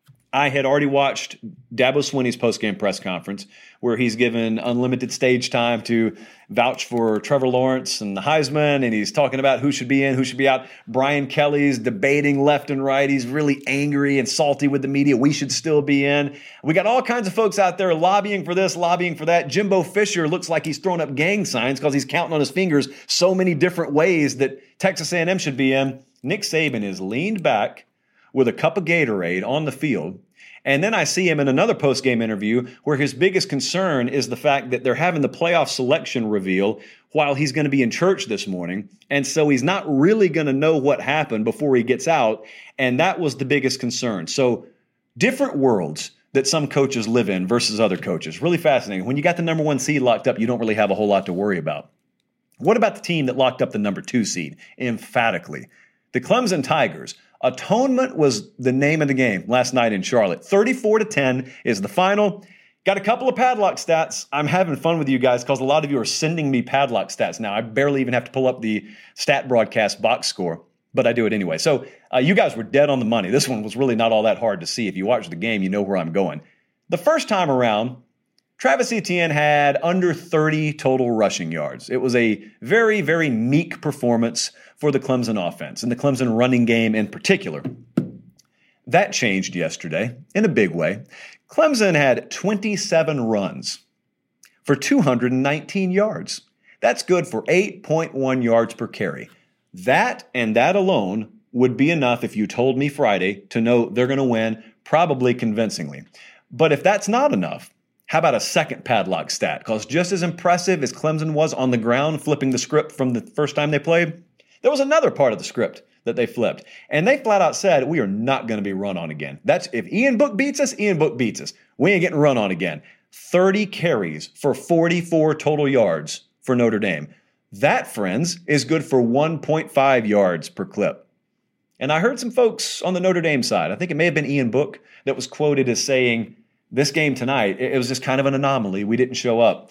I had already watched Dabo Swinney's post-game press conference where he's given unlimited stage time to vouch for Trevor Lawrence and the Heisman, and he's talking about who should be in, who should be out. Brian Kelly's debating left and right. He's really angry and salty with the media. We should still be in. We got all kinds of folks out there lobbying for this, lobbying for that. Jimbo Fisher looks like he's throwing up gang signs because he's counting on his fingers so many different ways that Texas A and M should be in. Nick Saban is leaned back with a cup of Gatorade on the field. And then I see him in another post-game interview where his biggest concern is the fact that they're having the playoff selection reveal while he's going to be in church this morning. And so he's not really going to know what happened before he gets out. And that was the biggest concern. So different worlds that some coaches live in versus other coaches. Really fascinating. When you got the number one seed locked up, you don't really have a whole lot to worry about. What about the team that locked up the number two seed? Emphatically, the Clemson Tigers. Atonement was the name of the game last night in Charlotte. thirty-four to ten is the final. Got a couple of padlock stats. I'm having fun with you guys because a lot of you are sending me padlock stats now. I barely even have to pull up the stat broadcast box score, but I do it anyway. So uh, you guys were dead on the money. This one was really not all that hard to see. If you watch the game, you know where I'm going. The first time around, Travis Etienne had under thirty total rushing yards. It was a very, very meek performance for the Clemson offense and the Clemson running game in particular. That changed yesterday in a big way. Clemson had twenty-seven runs for two hundred nineteen yards. That's good for eight point one yards per carry. That and that alone would be enough if you told me Friday to know they're going to win, probably convincingly. But if that's not enough, how about a second padlock stat? Because just as impressive as Clemson was on the ground flipping the script from the first time they played, there was another part of the script that they flipped. And they flat out said, we are not going to be run on again. That's if Ian Book beats us, Ian Book beats us. We ain't getting run on again. thirty carries for forty-four total yards for Notre Dame. That, friends, is good for one point five yards per clip. And I heard some folks on the Notre Dame side, I think it may have been Ian Book, that was quoted as saying, this game tonight, it was just kind of an anomaly. We didn't show up.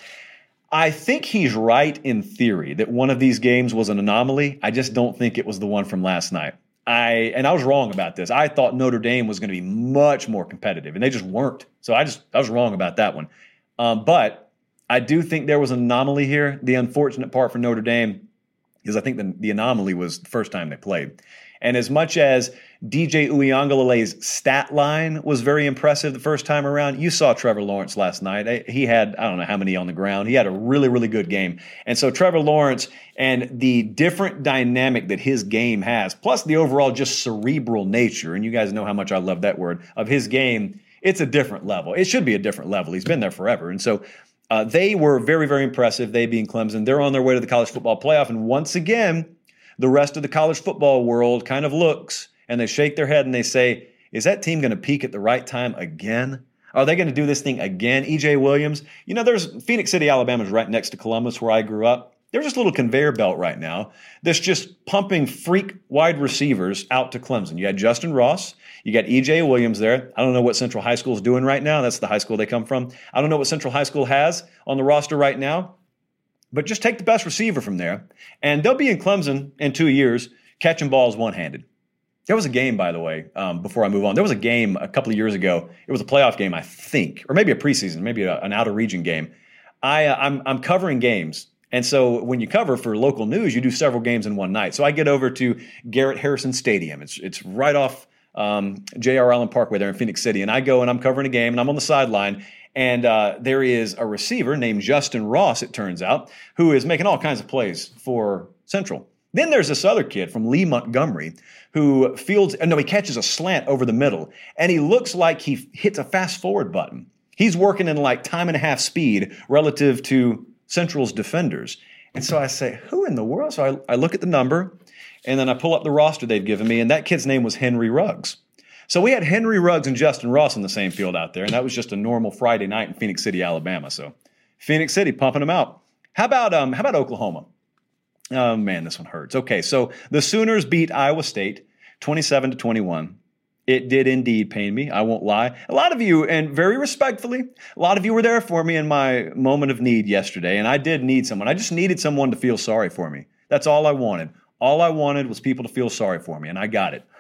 I think he's right in theory that one of these games was an anomaly. I just don't think it was the one from last night. I and I was wrong about this. I thought Notre Dame was going to be much more competitive, and they just weren't. So I just I was wrong about that one. Um, but I do think there was an anomaly here. The unfortunate part for Notre Dame is I think the, the anomaly was the first time they played. And as much as D J Uiagalelei's stat line was very impressive the first time around, you saw Trevor Lawrence last night. He had, I don't know how many on the ground. He had a really, really good game. And so Trevor Lawrence and the different dynamic that his game has, plus the overall just cerebral nature, and you guys know how much I love that word, of his game, it's a different level. It should be a different level. He's been there forever. And so uh, they were very, very impressive, they being Clemson. They're on their way to the college football playoff. And once again, the rest of the college football world kind of looks and they shake their head and they say, is that team going to peak at the right time again? Are they going to do this thing again? E J Williams, you know, there's Phoenix City, Alabama is right next to Columbus where I grew up. There's this little conveyor belt right now that's just pumping freak wide receivers out to Clemson. You had Justin Ross. You got E J Williams there. I don't know what Central High School is doing right now. That's the high school they come from. I don't know what Central High School has on the roster right now. But just take the best receiver from there, and they'll be in Clemson in two years catching balls one-handed. There was a game, by the way, um, before I move on. There was a game a couple of years ago. It was a playoff game, I think, or maybe a preseason, maybe a, an out-of-region game. I, uh, I'm, I'm covering games, and so when you cover for local news, you do several games in one night. So I get over to Garrett Harrison Stadium. It's it's right off um, J R. Allen Parkway there in Phoenix City, and I go and I'm covering a game, and I'm on the sideline. And uh, there is a receiver named Justin Ross, it turns out, who is making all kinds of plays for Central. Then there's this other kid from Lee Montgomery who fields, no, he catches a slant over the middle, and he looks like he hits a fast forward button. He's working in like time and a half speed relative to Central's defenders. And so I say, who in the world? So I, I look at the number, and then I pull up the roster they've given me, and that kid's name was Henry Ruggs. So we had Henry Ruggs and Justin Ross on the same field out there, and that was just a normal Friday night in Phoenix City, Alabama. So Phoenix City pumping them out. How about um, how about Oklahoma? Oh, man, this one hurts. Okay, so the Sooners beat Iowa State twenty-seven to twenty-one. It did indeed pain me. I won't lie. A lot of you, and very respectfully, a lot of you were there for me in my moment of need yesterday, and I did need someone. I just needed someone to feel sorry for me. That's all I wanted. All I wanted was people to feel sorry for me, and I got it.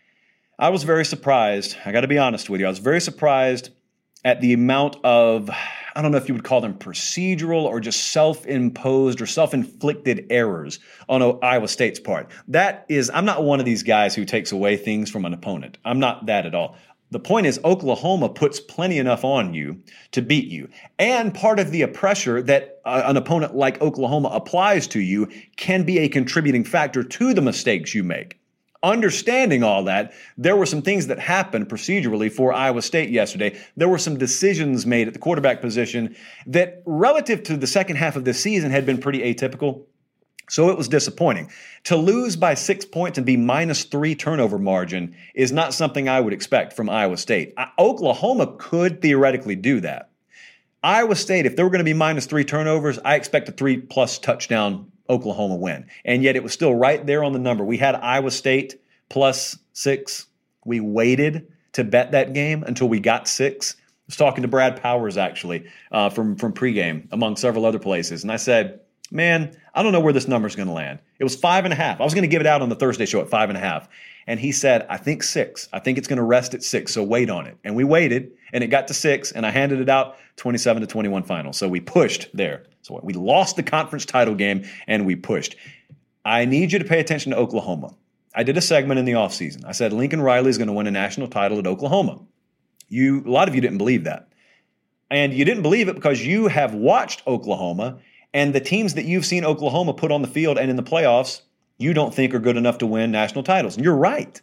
I was very surprised. I got to be honest with you. I was very surprised at the amount of, I don't know if you would call them procedural or just self-imposed or self-inflicted errors on Iowa State's part. That is, I'm not one of these guys who takes away things from an opponent. I'm not that at all. The point is Oklahoma puts plenty enough on you to beat you. And part of the pressure that uh, an opponent like Oklahoma applies to you can be a contributing factor to the mistakes you make. Understanding all that, there were some things that happened procedurally for Iowa State yesterday. There were some decisions made at the quarterback position that, relative to the second half of the season, had been pretty atypical. So it was disappointing. To lose by six points and be minus three turnover margin is not something I would expect from Iowa State. Oklahoma could theoretically do that. Iowa State, if they were going to be minus three turnovers, I expect a three-plus touchdown Oklahoma win. And yet it was still right there on the number. We had Iowa State plus six. We waited to bet that game until we got six. I was talking to Brad Powers, actually, uh, from, from pregame, among several other places. And I said, man, I don't know where this number's going to land. It was five and a half. I was going to give it out on the Thursday show at five and a half. And he said, I think six. I think it's going to rest at six, so wait on it. And we waited, and it got to six, and I handed it out twenty-seven to twenty-one final. So we pushed there. So we lost the conference title game, and we pushed. I need you to pay attention to Oklahoma. I did a segment in the offseason. I said Lincoln Riley is going to win a national title at Oklahoma. You, a lot of you didn't believe that. And you didn't believe it because you have watched Oklahoma, and the teams that you've seen Oklahoma put on the field and in the playoffs, you don't think are good enough to win national titles. And you're right.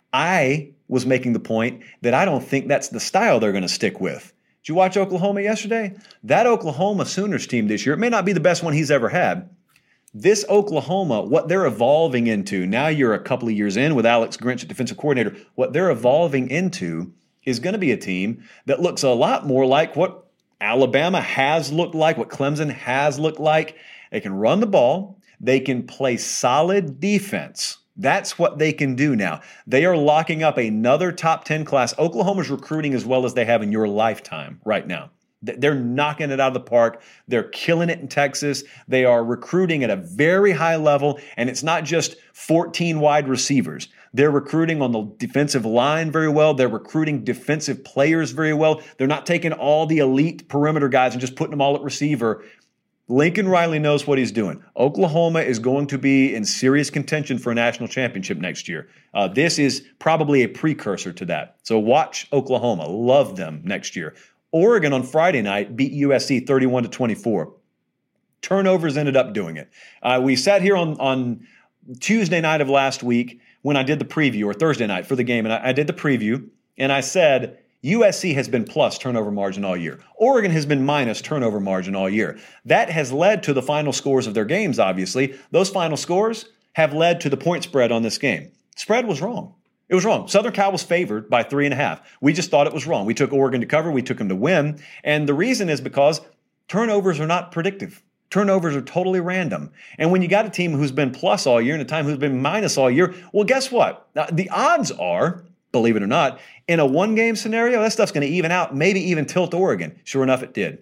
I was making the point that I don't think that's the style they're going to stick with. Did you watch Oklahoma yesterday? That Oklahoma Sooners team this year, it may not be the best one he's ever had. This Oklahoma, what they're evolving into, now you're a couple of years in with Alex Grinch at defensive coordinator, what they're evolving into is going to be a team that looks a lot more like what Alabama has looked like, what Clemson has looked like. They can run the ball. They can play solid defense. That's what they can do now. They are locking up another top ten class. Oklahoma's recruiting as well as they have in your lifetime right now. They're knocking it out of the park. They're killing it in Texas. They are recruiting at a very high level, and it's not just fourteen wide receivers. They're recruiting on the defensive line very well. They're recruiting defensive players very well. They're not taking all the elite perimeter guys and just putting them all at receiver. Lincoln Riley knows what he's doing. Oklahoma is going to be in serious contention for a national championship next year. Uh, this is probably a precursor to that. So watch Oklahoma. Love them next year. Oregon on Friday night beat U S C thirty-one to twenty-four. Turnovers ended up doing it. Uh, we sat here on, on Tuesday night of last week when I did the preview, or Thursday night for the game, and I, I did the preview, and I said U S C has been plus turnover margin all year. Oregon has been minus turnover margin all year. That has led to the final scores of their games, obviously. Those final scores have led to the point spread on this game. Spread was wrong. It was wrong. Southern Cal was favored by three and a half. We just thought it was wrong. We took Oregon to cover. We took them to win. And the reason is because turnovers are not predictive. Turnovers are totally random. And when you got a team who's been plus all year and a team who's been minus all year, well, guess what? The odds are, believe it or not, in a one-game scenario, that stuff's going to even out, maybe even tilt Oregon. Sure enough, it did.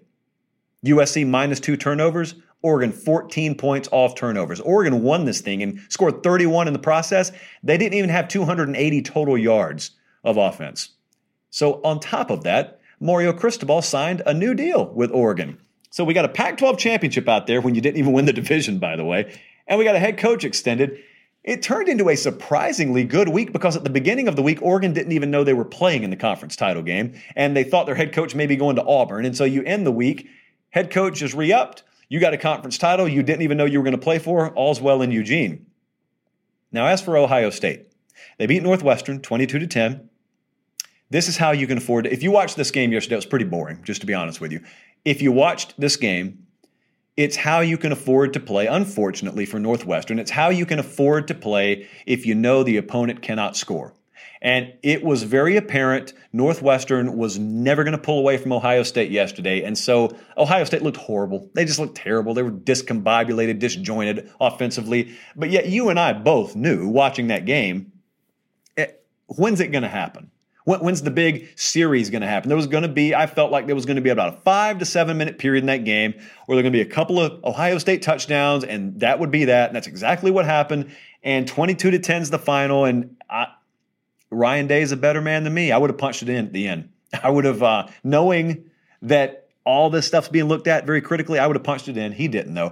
U S C minus two turnovers. Oregon fourteen points off turnovers. Oregon won this thing and scored thirty-one in the process. They didn't even have two hundred eighty total yards of offense. So on top of that, Mario Cristobal signed a new deal with Oregon. So we got a Pac twelve championship out there when you didn't even win the division, by the way. And we got a head coach extended. It turned into a surprisingly good week because at the beginning of the week, Oregon didn't even know they were playing in the conference title game. And they thought their head coach may be going to Auburn. And so you end the week, head coach is re-upped. You got a conference title you didn't even know you were going to play for. All's well in Eugene. Now, as for Ohio State, they beat Northwestern twenty-two to ten. This is how you can afford it. If you watched this game yesterday, it was pretty boring, just to be honest with you. If you watched this game, it's how you can afford to play, unfortunately, for Northwestern. It's how you can afford to play if you know the opponent cannot score. And it was very apparent Northwestern was never going to pull away from Ohio State yesterday. And so Ohio State looked horrible. They just looked terrible. They were discombobulated, disjointed offensively. But yet you and I both knew watching that game, it, when's it going to happen? When, when's the big series going to happen? There was going to be, I felt like there was going to be about a five to seven minute period in that game where there were going to be a couple of Ohio State touchdowns, and that would be that. And that's exactly what happened. And twenty-two to ten is the final. And I, Ryan Day is a better man than me. I would have punched it in at the end. I would have, uh, knowing that all this stuff's being looked at very critically, I would have punched it in. He didn't, though.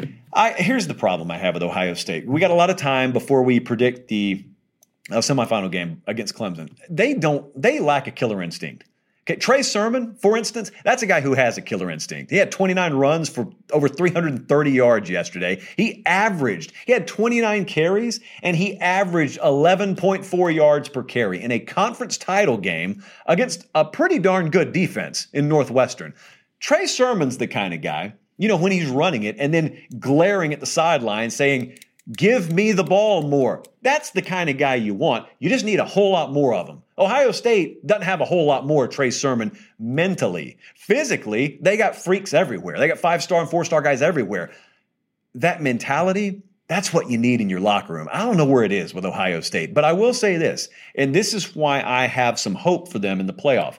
I, here's the problem I have with Ohio State. We got a lot of time before we predict the uh, semifinal game against Clemson. They don't. They lack a killer instinct. Okay, Trey Sermon, for instance, that's a guy who has a killer instinct. He had twenty-nine runs for over three hundred thirty yards yesterday. He averaged, he had twenty-nine carries, and he averaged eleven point four yards per carry in a conference title game against a pretty darn good defense in Northwestern. Trey Sermon's the kind of guy You know, when he's running it and then glaring at the sideline saying, give me the ball more. That's the kind of guy you want. You just need a whole lot more of them. Ohio State doesn't have a whole lot more Trey Sermon mentally. Physically, they got freaks everywhere. They got five-star and four-star guys everywhere. That mentality, that's what you need in your locker room. I don't know where it is with Ohio State, but I will say this, and this is why I have some hope for them in the playoff.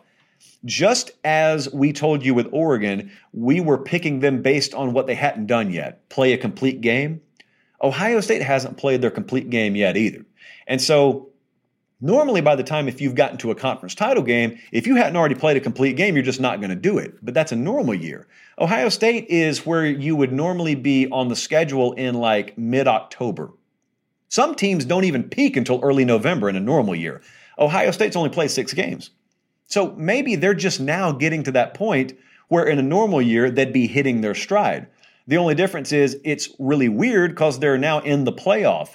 Just as we told you with Oregon, we were picking them based on what they hadn't done yet, play a complete game. Ohio State hasn't played their complete game yet either. And so normally by the time if you've gotten to a conference title game, if you hadn't already played a complete game, you're just not going to do it. But that's a normal year. Ohio State is where you would normally be on the schedule in like mid-October. Some teams don't even peak until early November in a normal year. Ohio State's only played six games. So maybe they're just now getting to that point where in a normal year, they'd be hitting their stride. The only difference is it's really weird because they're now in the playoff.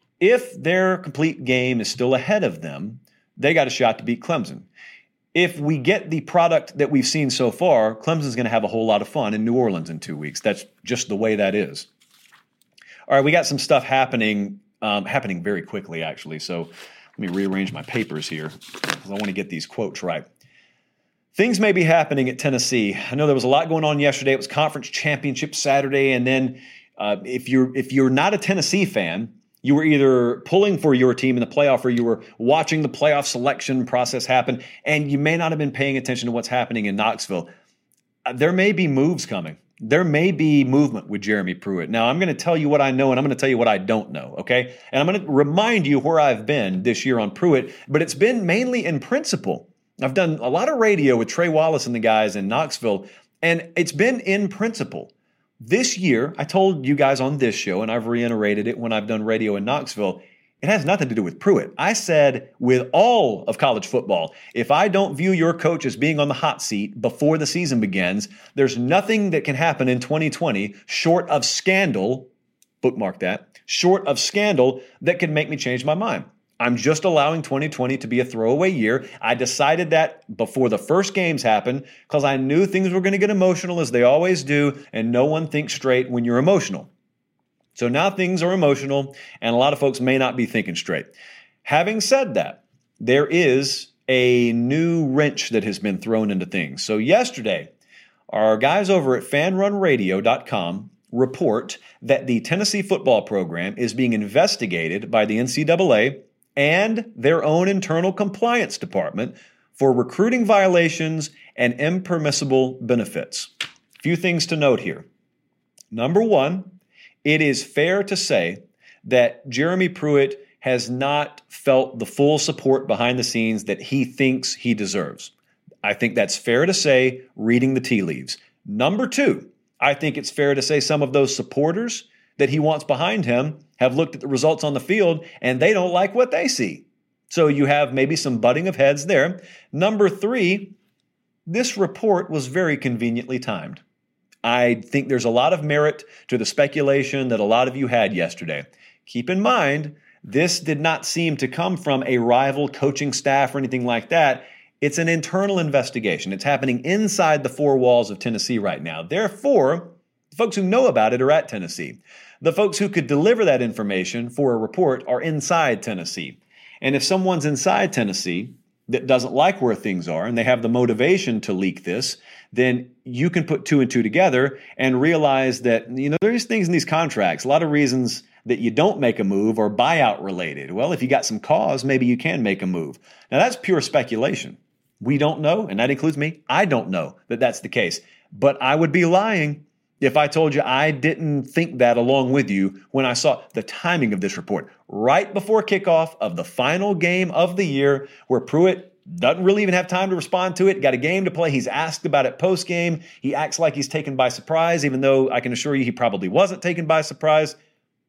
If their complete game is still ahead of them, they got a shot to beat Clemson. If we get the product that we've seen so far, Clemson's going to have a whole lot of fun in New Orleans in two weeks. That's just the way that is. All right, we got some stuff happening, um, happening very quickly, actually. So let me rearrange my papers here because I want to get these quotes right. Things may be happening at Tennessee. I know there was a lot going on yesterday. It was Conference Championship Saturday. And then uh, if you're if you're not a Tennessee fan, you were either pulling for your team in the playoff or you were watching the playoff selection process happen, and you may not have been paying attention to what's happening in Knoxville. Uh, there may be moves coming. There may be movement with Jeremy Pruitt. Now, I'm going to tell you what I know, and I'm going to tell you what I don't know, okay? And I'm going to remind you where I've been this year on Pruitt, but it's been mainly in principle. I've done a lot of radio with Trey Wallace and the guys in Knoxville, and it's been in principle. This year, I told you guys on this show, and I've reiterated it when I've done radio in Knoxville, it has nothing to do with Pruitt. I said with all of college football, if I don't view your coach as being on the hot seat before the season begins, there's nothing that can happen in twenty twenty short of scandal, bookmark that, short of scandal that can make me change my mind. I'm just allowing twenty twenty to be a throwaway year. I decided that before the first games happened because I knew things were going to get emotional as they always do, and no one thinks straight when you're emotional. So now things are emotional, and a lot of folks may not be thinking straight. Having said that, there is a new wrench that has been thrown into things. So yesterday, our guys over at fan run radio dot com report that the Tennessee football program is being investigated by the N C double A and their own internal compliance department for recruiting violations and impermissible benefits. A few things to note here. Number one, it is fair to say that Jeremy Pruitt has not felt the full support behind the scenes that he thinks he deserves. I think that's fair to say, reading the tea leaves. Number two, I think it's fair to say some of those supporters that he wants behind him have looked at the results on the field and they don't like what they see. So you have maybe some butting of heads there. Number three, this report was very conveniently timed. I think there's a lot of merit to the speculation that a lot of you had yesterday. Keep in mind, this did not seem to come from a rival coaching staff or anything like that. It's an internal investigation. It's happening inside the four walls of Tennessee right now. Therefore, the folks who know about it are at Tennessee. The folks who could deliver that information for a report are inside Tennessee. And if someone's inside Tennessee that doesn't like where things are and they have the motivation to leak this, then you can put two and two together and realize that, you know, there's things in these contracts, a lot of reasons that you don't make a move are buyout related. Well, if you got some cause, maybe you can make a move. Now, that's pure speculation. We don't know, and that includes me. I don't know that that's the case. But I would be lying if I told you I didn't think that along with you when I saw the timing of this report right before kickoff of the final game of the year where Pruitt doesn't really even have time to respond to it, got a game to play. He's asked about it post-game. He acts like he's taken by surprise, even though I can assure you he probably wasn't taken by surprise.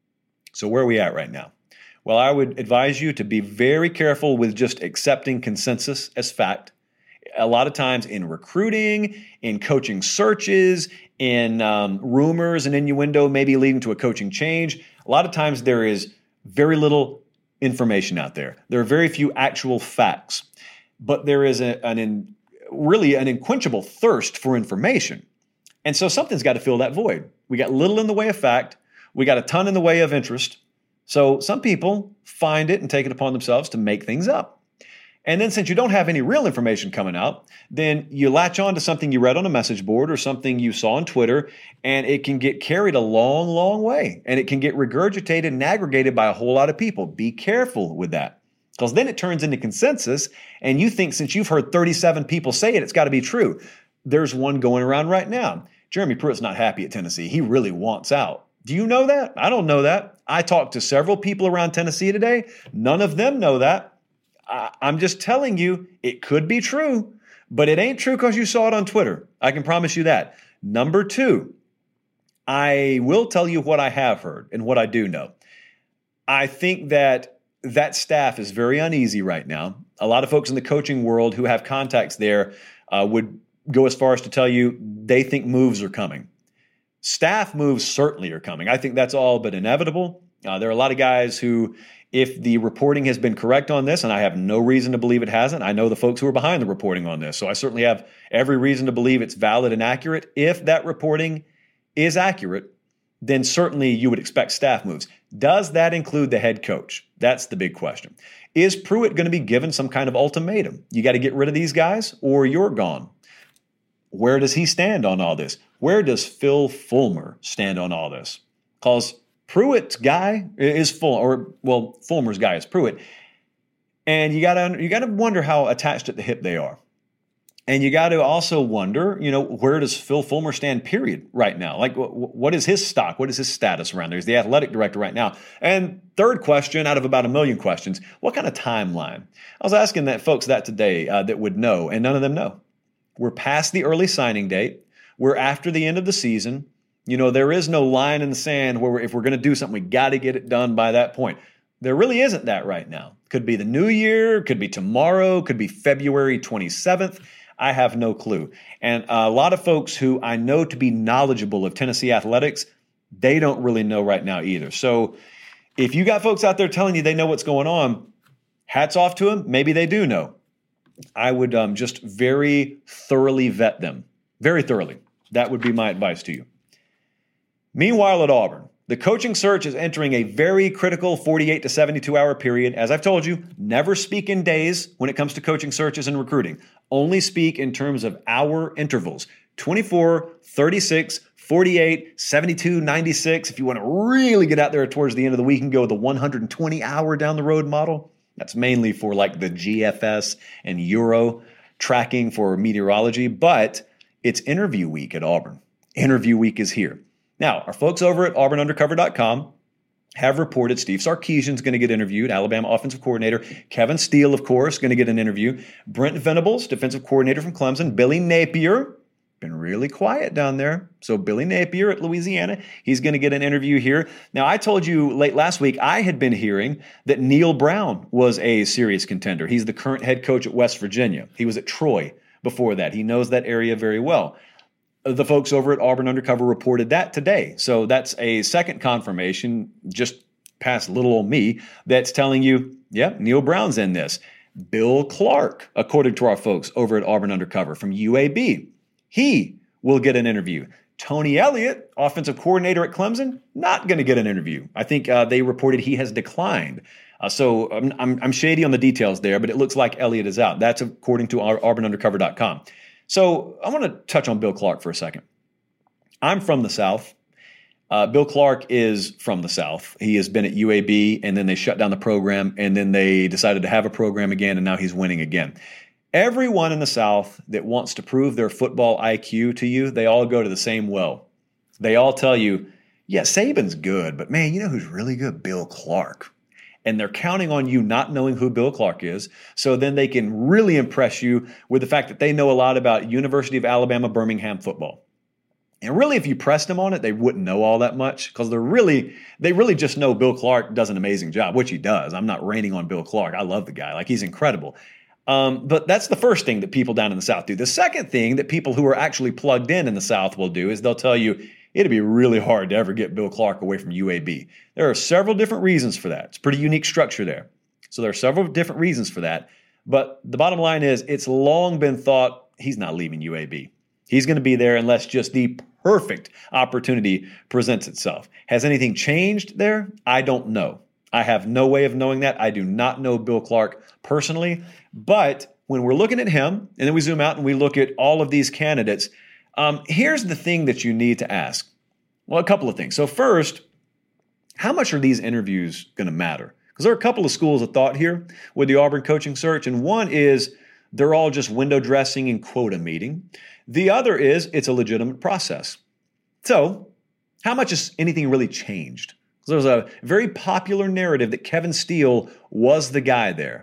So where are we at right now? Well, I would advise you to be very careful with just accepting consensus as fact. A lot of times in recruiting, in coaching searches, in um, rumors and innuendo maybe leading to a coaching change, a lot of times there is very little information out there. There are very few actual facts, but there is a, an in, really an unquenchable thirst for information. And so something's got to fill that void. We got little in the way of fact. We got a ton in the way of interest. So some people find it and take it upon themselves to make things up. And then since you don't have any real information coming out, then you latch on to something you read on a message board or something you saw on Twitter, and it can get carried a long, long way. And it can get regurgitated and aggregated by a whole lot of people. Be careful with that, because then it turns into consensus, and you think since you've heard thirty-seven people say it, it's got to be true. There's one going around right now. Jeremy Pruitt's not happy at Tennessee. He really wants out. Do you know that? I don't know that. I talked to several people around Tennessee today. None of them know that. I'm just telling you, it could be true, but it ain't true because you saw it on Twitter. I can promise you that. Number two, I will tell you what I have heard and what I do know. I think that that staff is very uneasy right now. A lot of folks in the coaching world who have contacts there uh, would go as far as to tell you they think moves are coming. Staff moves certainly are coming. I think that's all but inevitable. Uh, there are a lot of guys who, if the reporting has been correct on this, and I have no reason to believe it hasn't, I know the folks who are behind the reporting on this, so I certainly have every reason to believe it's valid and accurate. If that reporting is accurate, then certainly you would expect staff moves. Does that include the head coach? That's the big question. Is Pruitt going to be given some kind of ultimatum? You got to get rid of these guys or you're gone. Where does he stand on all this? Where does Phil Fulmer stand on all this? Because Pruitt's guy is full, or well, Fulmer's guy is Pruitt, and you gotta you gotta wonder how attached at the hip they are, and you got to also wonder, you know, where does Phil Fulmer stand? Period. Right now, like what is his stock? What is his status around there? He's the athletic director right now. And third question, out of about a million questions, what kind of timeline? I was asking that folks that today uh, that would know, and none of them know. We're past the early signing date. We're after the end of the season. You know, there is no line in the sand where we're, if we're going to do something, we got to get it done by that point. There really isn't that right now. Could be the new year, could be tomorrow, could be February twenty-seventh. I have no clue. And a lot of folks who I know to be knowledgeable of Tennessee athletics, they don't really know right now either. So if you got folks out there telling you they know what's going on, hats off to them. Maybe they do know. I would um, just very thoroughly vet them. Very thoroughly. That would be my advice to you. Meanwhile, at Auburn, the coaching search is entering a very critical forty-eight to seventy-two hour period. As I've told you, never speak in days when it comes to coaching searches and recruiting. Only speak in terms of hour intervals. twenty-four, thirty-six, forty-eight, seventy-two, ninety-six. If you want to really get out there towards the end of the week and go with the one hundred twenty hour down the road model, that's mainly for like the G F S and Euro tracking for meteorology. But it's interview week at Auburn. Interview week is here. Now, our folks over at auburn undercover dot com have reported Steve Sarkisian's going to get interviewed, Alabama offensive coordinator. Kevin Steele, of course, going to get an interview. Brent Venables, defensive coordinator from Clemson. Billy Napier, been really quiet down there. So Billy Napier at Louisiana, he's going to get an interview here. Now, I told you late last week, I had been hearing that Neil Brown was a serious contender. He's the current head coach at West Virginia. He was at Troy before that. He knows that area very well. The folks over at Auburn Undercover reported that today. So that's a second confirmation, just past little old me, that's telling you, yeah, Neil Brown's in this. Bill Clark, according to our folks over at Auburn Undercover from U A B, he will get an interview. Tony Elliott, offensive coordinator at Clemson, not going to get an interview. I think uh, they reported he has declined. Uh, so I'm, I'm, I'm shady on the details there, but it looks like Elliott is out. That's according to our auburn undercover dot com. So I want to touch on Bill Clark for a second. I'm from the South. Uh, Bill Clark is from the South. He has been at U A B, and then they shut down the program, and then they decided to have a program again, and now he's winning again. Everyone in the South that wants to prove their football I Q to you, they all go to the same well. They all tell you, yeah, Saban's good, but man, you know who's really good? Bill Clark. And they're counting on you not knowing who Bill Clark is, so then they can really impress you with the fact that they know a lot about University of Alabama, Birmingham football. And really, if you pressed them on it, they wouldn't know all that much because they're really, they really just know Bill Clark does an amazing job, which he does. I'm not raining on Bill Clark. I love the guy. Like, he's incredible. Um, but that's the first thing that people down in the South do. The second thing that people who are actually plugged in in the South will do is they'll tell you it'd be really hard to ever get Bill Clark away from U A B. There are several different reasons for that. It's a pretty unique structure there. So there are several different reasons for that. But the bottom line is it's long been thought he's not leaving U A B. He's going to be there unless just the perfect opportunity presents itself. Has anything changed there? I don't know. I have no way of knowing that. I do not know Bill Clark personally. But when we're looking at him, and then we zoom out and we look at all of these candidates, um, here's the thing that you need to ask. Well, a couple of things. So first, how much are these interviews going to matter? Because there are a couple of schools of thought here with the Auburn coaching search. And one is they're all just window dressing and quota meeting. The other is it's a legitimate process. So how much has anything really changed? There was a very popular narrative that Kevin Steele was the guy there.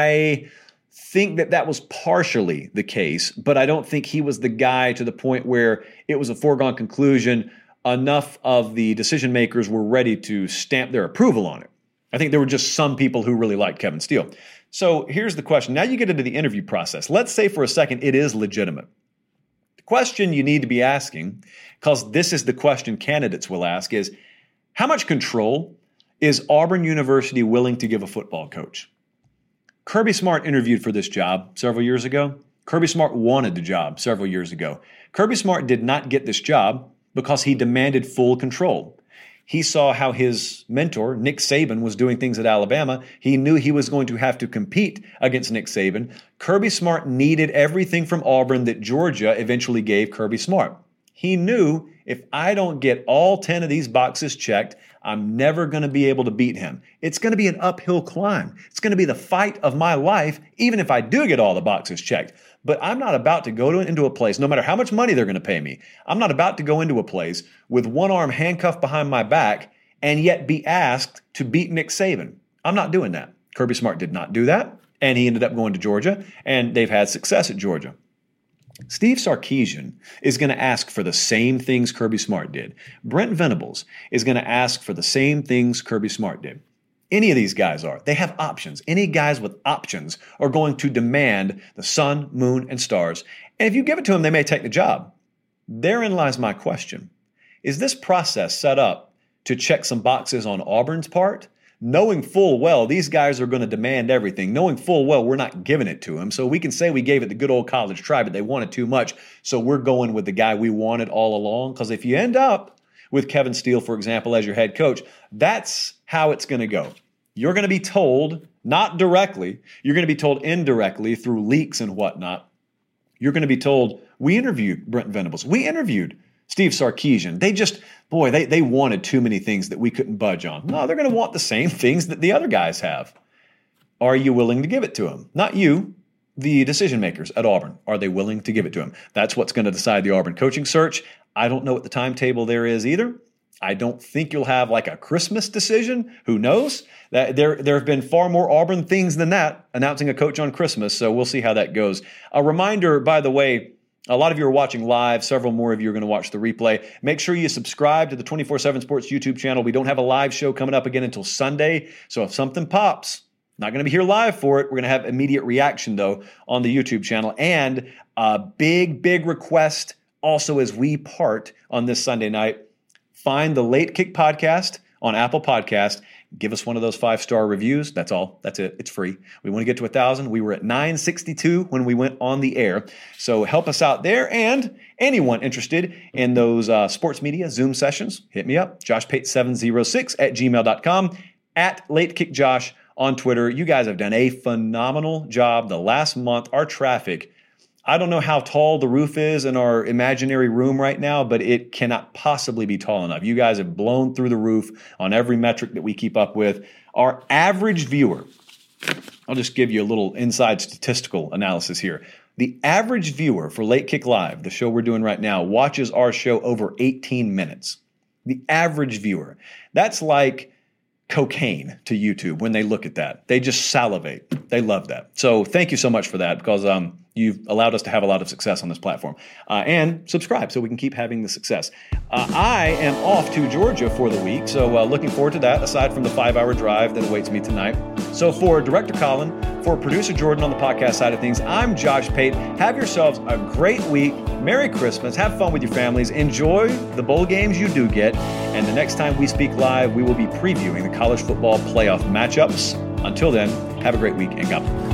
I think that that was partially the case, but I don't think he was the guy to the point where it was a foregone conclusion. Enough of the decision makers were ready to stamp their approval on it. I think there were just some people who really liked Kevin Steele. So here's the question. Now you get into the interview process. Let's say for a second it is legitimate. The question you need to be asking, because this is the question candidates will ask, is how much control is Auburn University willing to give a football coach? Kirby Smart interviewed for this job several years ago. Kirby Smart wanted the job several years ago. Kirby Smart did not get this job because he demanded full control. He saw how his mentor, Nick Saban, was doing things at Alabama. He knew he was going to have to compete against Nick Saban. Kirby Smart needed everything from Auburn that Georgia eventually gave Kirby Smart. He knew if I don't get all ten of these boxes checked, I'm never going to be able to beat him. It's going to be an uphill climb. It's going to be the fight of my life, even if I do get all the boxes checked. But I'm not about to go to, into a place, no matter how much money they're going to pay me, I'm not about to go into a place with one arm handcuffed behind my back and yet be asked to beat Nick Saban. I'm not doing that. Kirby Smart did not do that, and he ended up going to Georgia, and they've had success at Georgia. Steve Sarkisian is going to ask for the same things Kirby Smart did. Brent Venables is going to ask for the same things Kirby Smart did. Any of these guys are. They have options. Any guys with options are going to demand the sun, moon, and stars. And if you give it to them, they may take the job. Therein lies my question. Is this process set up to check some boxes on Auburn's part? Knowing full well these guys are going to demand everything, knowing full well we're not giving it to them. So we can say we gave it the good old college try, but they wanted too much. So we're going with the guy we wanted all along. Because if you end up with Kevin Steele, for example, as your head coach, that's how it's going to go. You're going to be told, not directly, you're going to be told indirectly through leaks and whatnot. You're going to be told, we interviewed Brent Venables. We interviewed Steve Sarkisian. They just, boy, they, they wanted too many things that we couldn't budge on. No, they're going to want the same things that the other guys have. Are you willing to give it to them? Not you, the decision makers at Auburn. Are they willing to give it to them? That's what's going to decide the Auburn coaching search. I don't know what the timetable there is either. I don't think you'll have like a Christmas decision. Who knows? That there, there have been far more Auburn things than that, announcing a coach on Christmas. So we'll see how that goes. A reminder, by the way, a lot of you are watching live. Several more of you are going to watch the replay. Make sure you subscribe to the twenty-four seven Sports YouTube channel. We don't have a live show coming up again until Sunday. So if something pops, not going to be here live for it. We're going to have immediate reaction, though, on the YouTube channel. And a big, big request also as we part on this Sunday night. Find the Late Kick Podcast on Apple Podcast. Give us one of those five-star reviews. That's all. That's it. It's free. We want to get to one thousand. We were at nine sixty-two when we went on the air. So help us out there. And anyone interested in those uh, sports media Zoom sessions, hit me up. Josh Pate seven oh six at gmail dot com, at Late Kick Josh on Twitter. You guys have done a phenomenal job the last month. Our traffic, I don't know how tall the roof is in our imaginary room right now, but it cannot possibly be tall enough. You guys have blown through the roof on every metric that we keep up with. Our average viewer, I'll just give you a little inside statistical analysis here. The average viewer for Late Kick Live, the show we're doing right now, watches our show over eighteen minutes. The average viewer. That's like cocaine to YouTube when they look at that. They just salivate. They love that. So thank you so much for that, because um, you've allowed us to have a lot of success on this platform. Uh, and subscribe so we can keep having the success. Uh, I am off to Georgia for the week, so uh, looking forward to that, aside from the five-hour drive that awaits me tonight. So for Director Colin, for Producer Jordan on the podcast side of things, I'm Josh Pate. Have yourselves a great week. Merry Christmas. Have fun with your families. Enjoy the bowl games you do get. And the next time we speak live, we will be previewing the college football playoff matchups. Until then, have a great week and God bless.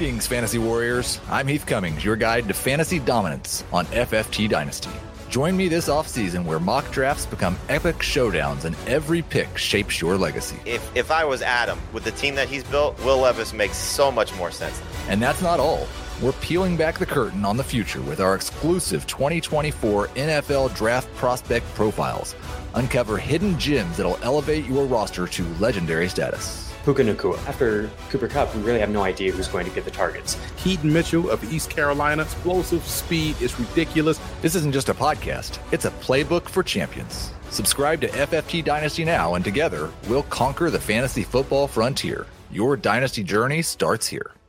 Greetings, Fantasy Warriors. I'm Heath Cummings, your guide to fantasy dominance on F F T Dynasty. Join me this offseason where mock drafts become epic showdowns and every pick shapes your legacy. If if I was Adam, with the team that he's built, Will Levis makes so much more sense. And that's not all. We're peeling back the curtain on the future with our exclusive twenty twenty-four N F L Draft Prospect Profiles. Uncover hidden gems that'll elevate your roster to legendary status. Puka Nacua. After Cooper Kupp, we really have no idea who's going to get the targets. Keaton Mitchell of East Carolina, explosive speed is ridiculous. This isn't just a podcast, it's a playbook for champions. Subscribe to F F T Dynasty now, and together, we'll conquer the fantasy football frontier. Your dynasty journey starts here.